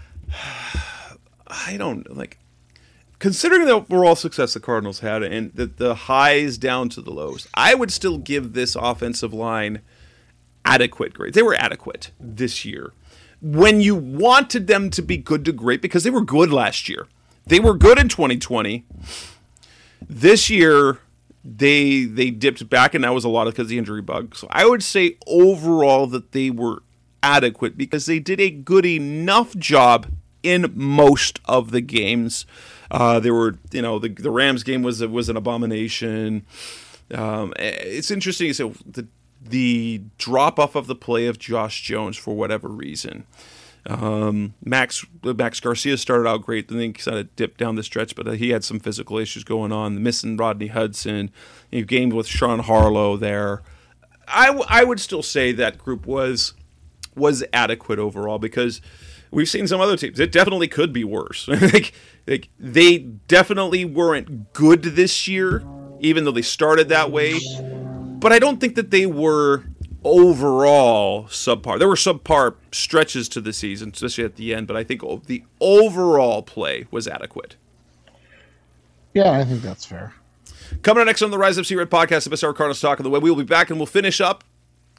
I don't like considering the overall success the Cardinals had and the, the highs down to the lows. I would still give this offensive line adequate grades. They were adequate this year. When you wanted them to be good to great, because they were good last year. They were good in twenty twenty. This year, they they dipped back, and that was a lot because of the injury bug. So I would say overall that they were adequate because they did a good enough job in most of the games. Uh, there were, you know, the the Rams game was was an abomination. Um, it's interesting. So the the drop off of the play of Josh Jones for whatever reason. Um, Max Max Garcia started out great, then he kind of dipped down the stretch, but he had some physical issues going on. Missing Rodney Hudson, he gamed with Sean Harlow there. I, w- I would still say that group was was adequate overall because we've seen some other teams. It definitely could be worse. like, like they definitely weren't good this year, even though they started that way. But I don't think that they were overall subpar. There were subpar stretches to the season, especially at the end, but I think the overall play was adequate. Yeah, I think that's fair. Coming up next on the Rise Up Sea Red podcast, the best hour Cardinals talk on the way. We will be back and we'll finish up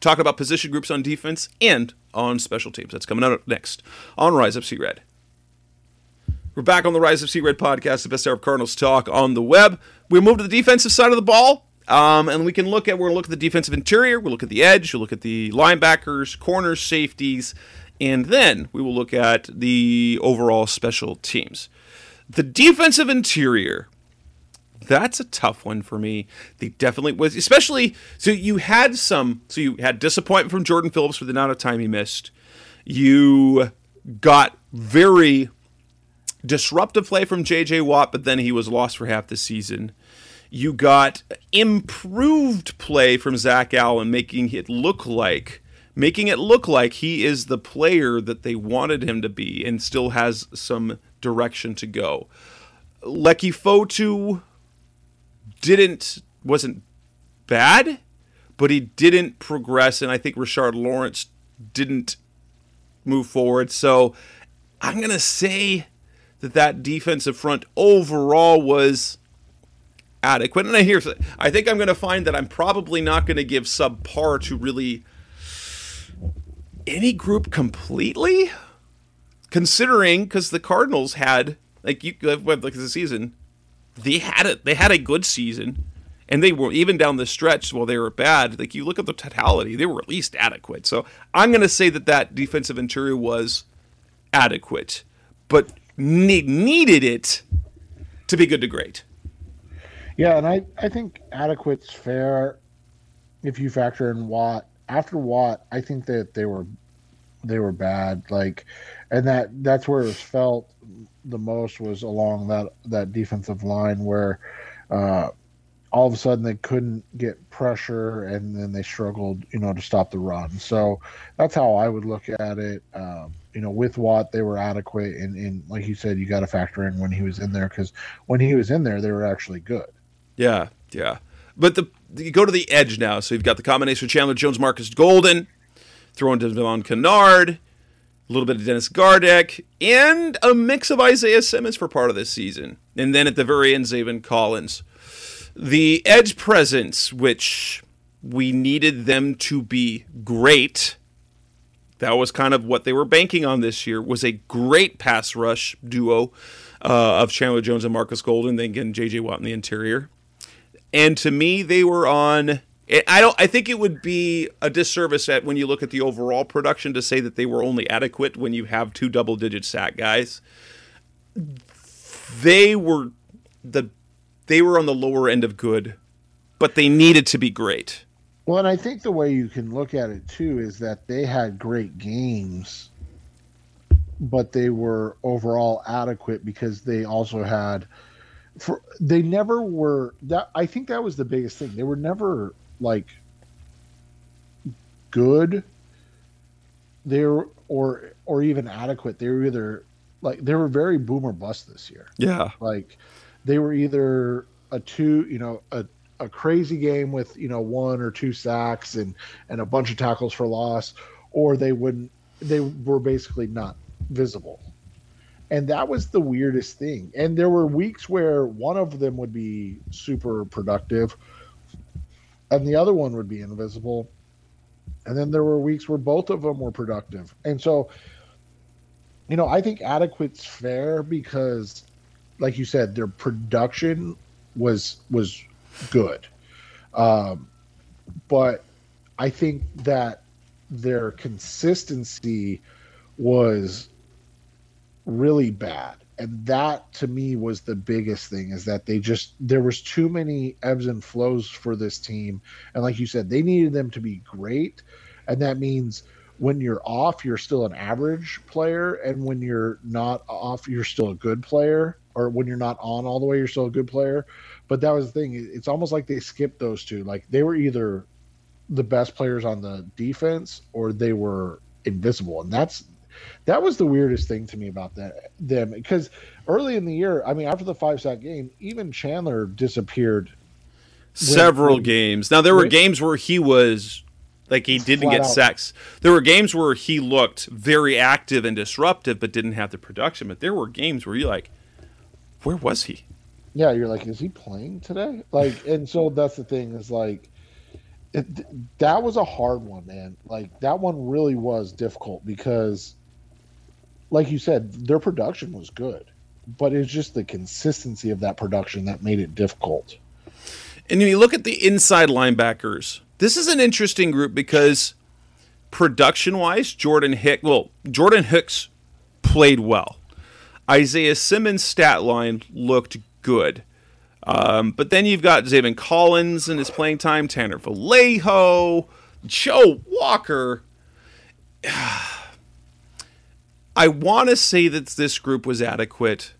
talk about position groups on defense and on special teams. That's coming out next on Rise Up Sea Red. We're back on the Rise Up Sea Red podcast, the best hour of Cardinals talk on the web. We move to the defensive side of the ball, um, and we can look at, we're going to look at the defensive interior, we'll look at the edge, we'll look at the linebackers, corners, safeties, and then we will look at the overall special teams. The defensive interior, that's a tough one for me. They definitely was, especially, so you had some, so you had disappointment from Jordan Phillips for the amount of time he missed. You got very disruptive play from J J Watt, but then he was lost for half the season. You got improved play from Zach Allen, making it look like, making it look like he is the player that they wanted him to be and still has some direction to go. Leki Fotu didn't, wasn't bad, but he didn't progress, and I think Rashard Lawrence didn't move forward. So I'm going to say that that defensive front overall was adequate. And I hear, I think I'm going to find that I'm probably not going to give subpar to really any group completely, considering, because the Cardinals had, like you, like the season, they had it. They had a good season, and they were even down the stretch while they were bad. Like you look at the totality, they were at least adequate. So I'm going to say that that defensive interior was adequate, but need, needed it to be good to great. Yeah, and I, I think adequate's fair if you factor in Watt. After Watt, I think that they were they were bad. Like, and that that's where it was felt the most was along that that defensive line where uh, all of a sudden they couldn't get pressure and then they struggled, you know, to stop the run. So that's how I would look at it. Um, you know, with Watt, they were adequate, and, and like you said, you got to factor in when he was in there, because when he was in there, they were actually good. Yeah, yeah. But the you go to the edge now, so you've got the combination of Chandler Jones, Marcus Golden, throwing to Devon Kennard, a little bit of Dennis Gardeck, and a mix of Isaiah Simmons for part of this season. And then at the very end, Zaven Collins. The edge presence, which we needed them to be great, that was kind of what they were banking on this year, was a great pass rush duo uh, of Chandler Jones and Marcus Golden, then again J J Watt in the interior. And to me, they were on. I don't. I think it would be a disservice at when you look at the overall production to say that they were only adequate when you have two double-digit sack guys. They were the. They were on the lower end of good, but they needed to be great. Well, and I think the way you can look at it too is that they had great games, but they were overall adequate because they also had. For they never were that. I think that was the biggest thing. They were never like good. They were or or even adequate. They were either like they were very boom or bust this year. Yeah, like they were either a two, you know, a a crazy game with, you know, one or two sacks and and a bunch of tackles for loss, or they wouldn't. They were basically not visible. And that was the weirdest thing. And there were weeks where one of them would be super productive and the other one would be invisible. And then there were weeks where both of them were productive. And so, you know, I think adequate's fair because, like you said, their production was was good. Um, but I think that their consistency was really bad, and that to me was the biggest thing, is that they just there was too many ebbs and flows for this team, and like you said, they needed them to be great, and that means when you're off you're still an average player, and when you're not off you're still a good player, or when you're not on all the way you're still a good player. But that was the thing, it's almost like they skipped those two. Like they were either the best players on the defense or they were invisible, and that's That was the weirdest thing to me about that them, because early in the year, I mean, after the five sack game, even Chandler disappeared. Several when, games. Now there were games where he was like he didn't get out. sacks. There were games where he looked very active and disruptive, but didn't have the production. But there were games where you're like, where was he? Yeah, you're like, is he playing today? Like, and so that's the thing is like, it, that was a hard one, man. Like that one really was difficult because, like you said, their production was good, but it's just the consistency of that production that made it difficult. And when you look at the inside linebackers, this is an interesting group because production-wise, Jordan Hicks, well, Jordan Hicks played well. Isaiah Simmons' stat line looked good. Um, but then you've got Zaven Collins in his playing time, Tanner Vallejo, Joe Walker. I want to say that this group was adequate,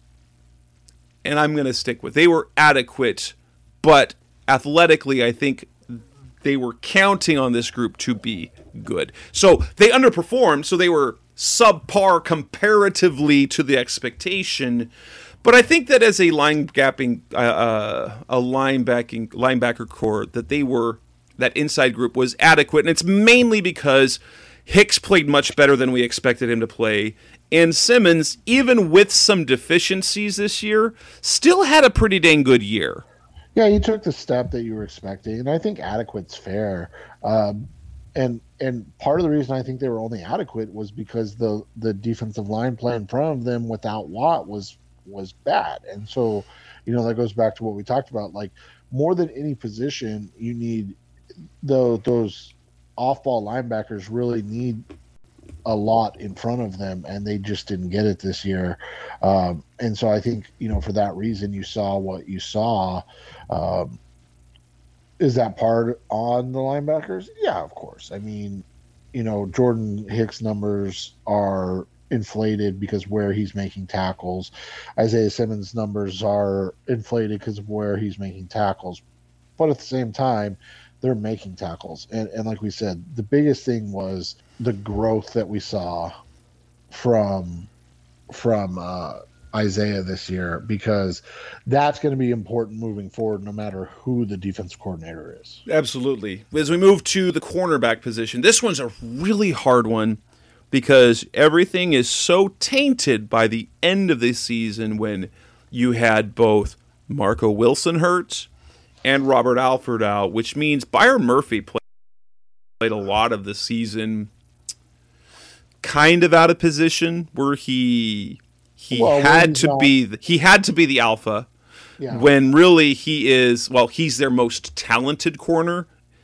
and I'm going to stick with they were adequate, but athletically, I think they were counting on this group to be good. So they underperformed, so they were subpar comparatively to the expectation. But I think that as a line gapping, uh, uh, a linebacking linebacker core, that they were that inside group was adequate, and it's mainly because Hicks played much better than we expected him to play, and Simmons, even with some deficiencies this year, still had a pretty dang good year. Yeah, he took the step that you were expecting, and I think adequate's fair. Um, and and part of the reason I think they were only adequate was because the the defensive line play in front of them without Watt was was bad. And so, you know, that goes back to what we talked about. Like, more than any position, you need the, those off-ball linebackers really need a lot in front of them, and they just didn't get it this year. Um, and so I think, you know, for that reason, you saw what you saw. Um, is that part on the linebackers? Yeah, of course. I mean, you know, Jordan Hicks' numbers are inflated because where he's making tackles. Isaiah Simmons' numbers are inflated because of where he's making tackles. But at the same time, they're making tackles. And, and like we said, the biggest thing was the growth that we saw from from uh, Isaiah this year, because that's going to be important moving forward no matter who the defensive coordinator is. Absolutely. As we move to the cornerback position, this one's a really hard one, because everything is so tainted by the end of the season when you had both Marco Wilson hurt and Robert Alford out, which means Byron Murphy played, played a lot of the season kind of out of position, where he he well, had to not, be the, he had to be the alpha, yeah. when really he is, well, he's their most talented corner.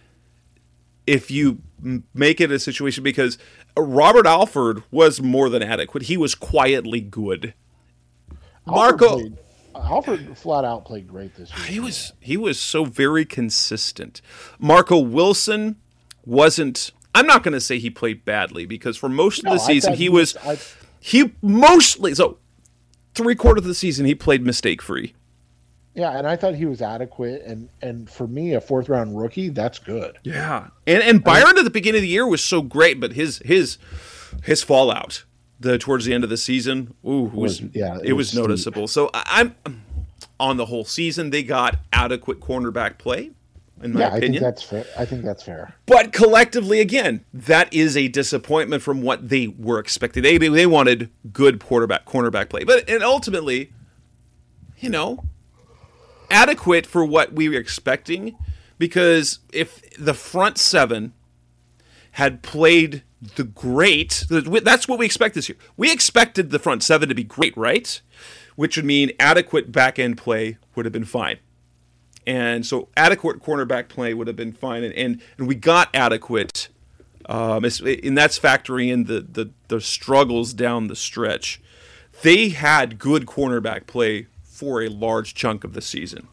If you make it a situation, because Robert Alford was more than adequate. He was quietly good. Marco Alford, played, Alford flat out played great this year. He was he was so very consistent. Marco Wilson wasn't, I'm not going to say he played badly, because for most of no, the season he, he was, I, he mostly, so three quarters of the season he played mistake free. Yeah, and I thought he was adequate, and, and for me, a fourth round rookie, that's good. Yeah, and and Byron I mean, at the beginning of the year was so great, but his his his fallout the towards the end of the season, ooh, was, was yeah, it, it was, was noticeable. So I, I'm on the whole season they got adequate cornerback play, in my yeah, opinion. I think that's fair. I think that's fair. But collectively, again, that is a disappointment from what they were expecting. They they wanted good quarterback cornerback play, but and ultimately, you know, adequate for what we were expecting, because if the front seven had played the great, that's what we expect this year. We expected the front seven to be great, right? Which would mean adequate back-end play would have been fine. And so adequate cornerback play would have been fine, and, and, and we got adequate, um, and that's factoring in the, the, the struggles down the stretch. They had good cornerback play for a large chunk of the season.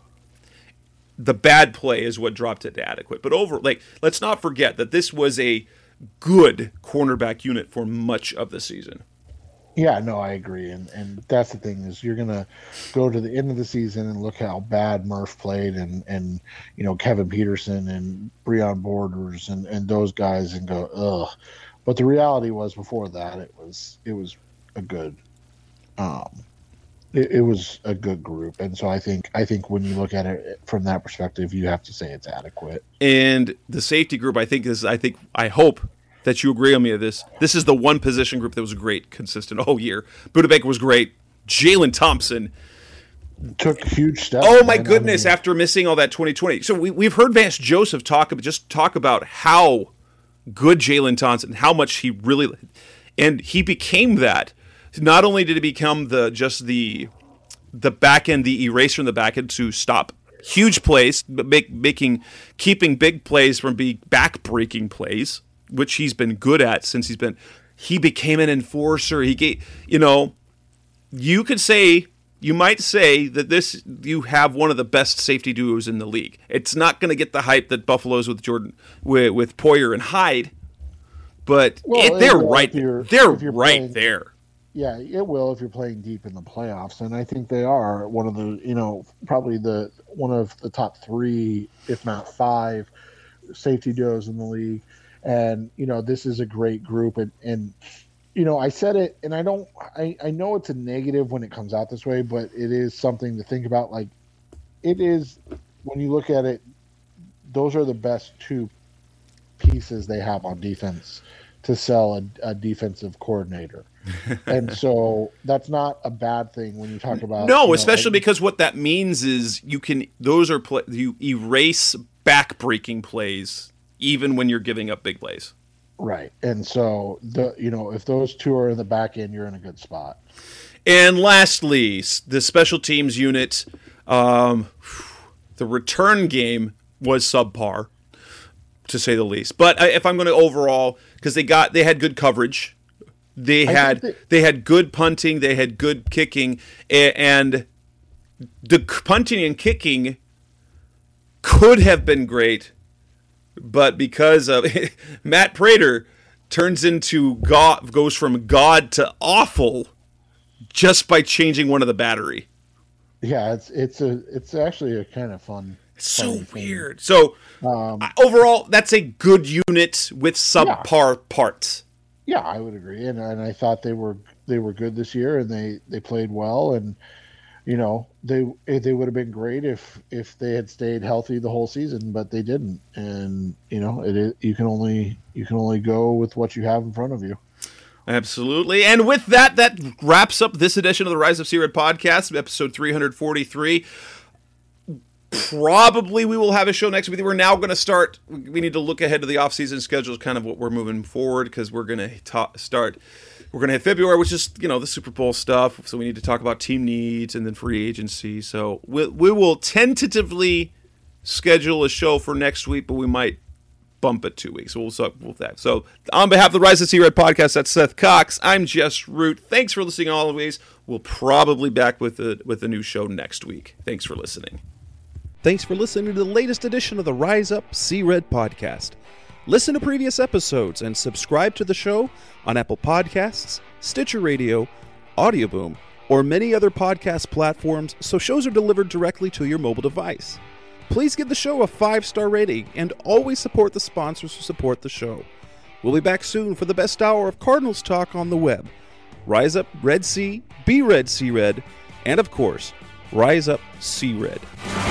The bad play is what dropped it to adequate. But over, like, let's not forget that this was a good cornerback unit for much of the season. Yeah, no, I agree. And and that's the thing, is you're gonna go to the end of the season and look how bad Murph played, and, and you know, Kevin Peterson and Breon Borders and, and those guys, and go, ugh. But the reality was, before that, it was it was a good um It, it was a good group, and so I think I think when you look at it from that perspective, you have to say it's adequate. And the safety group, I think is I think I hope that you agree on me of this. This is the one position group that was great, consistent all year. Buda Baker was great. Jalen Thompson, took huge steps. Oh my man. goodness! I mean, after missing all that twenty twenty, so we we've heard Vance Joseph talk about just talk about how good Jalen Thompson, how much he really, and he became that. Not only did he become the just the the back end, the eraser in the back end to stop huge plays, but make, making keeping big plays from being back breaking plays, which he's been good at since he's been. He became an enforcer. He gave, you know, you could say. You might say that this you have one of the best safety duos in the league. It's not going to get the hype that Buffalo's with Jordan with, with Poyer and Hyde, but well, it, they're will right. if you're- They're if you're right playing- there. Yeah, it will if you're playing deep in the playoffs, and I think they are one of the, you know, probably the one of the top three, if not five, safety duos in the league. And you know, this is a great group, and and. You know, I said it, and I don't, I, I know it's a negative when it comes out this way, but it is something to think about. Like, it is, when you look at it, those are the best two pieces they have on defense to sell a, a defensive coordinator. And so that's not a bad thing when you talk about. No, you know, especially like, because what that means is you can, those are, play, you erase back breaking plays even when you're giving up big plays. Right. And so, the you know, if those two are in the back end, you're in a good spot. And lastly, the special teams unit, um, the return game was subpar, to say the least. But if I'm going to overall, because they got they had good coverage, they I had think they had good punting, they had good kicking, and the punting and kicking could have been great. But because of Matt Prater turns into God, goes from God to awful just by changing one of the battery. Yeah, it's it's a it's actually a kind of fun. It's so funny thing. weird. So Um, overall, that's a good unit with subpar parts. Yeah, I would agree, and and I thought they were they were good this year, and they, they played well, and you know they they would have been great if if they had stayed healthy the whole season, but they didn't, and you know it is, you can only you can only go with what you have in front of you. Absolutely. And with that, that wraps up this edition of the Rise of C-Red podcast, episode three forty-three. Probably we will have a show next week. We're now going to start, we need to look ahead to the off-season schedule, kind of what we're moving forward, because we're going to ta- start, we're going to hit February, which is, you know, the Super Bowl stuff. So we need to talk about team needs and then free agency. So we, we will tentatively schedule a show for next week, but we might bump it two weeks. So we'll talk with that. So on behalf of the Rise of C-Red podcast, that's Seth Cox. I'm Jess Root. Thanks for listening always. We'll probably be back with a, with a new show next week. Thanks for listening. Thanks for listening to the latest edition of the Rise Up C-Red podcast. Listen to previous episodes and subscribe to the show on Apple Podcasts, Stitcher Radio, Audioboom, or many other podcast platforms so shows are delivered directly to your mobile device. Please give the show a five-star rating and always support the sponsors who support the show. We'll be back soon for the best hour of Cardinals talk on the web. Rise Up Red Sea, be Red C-Red, and of course, Rise Up C-Red.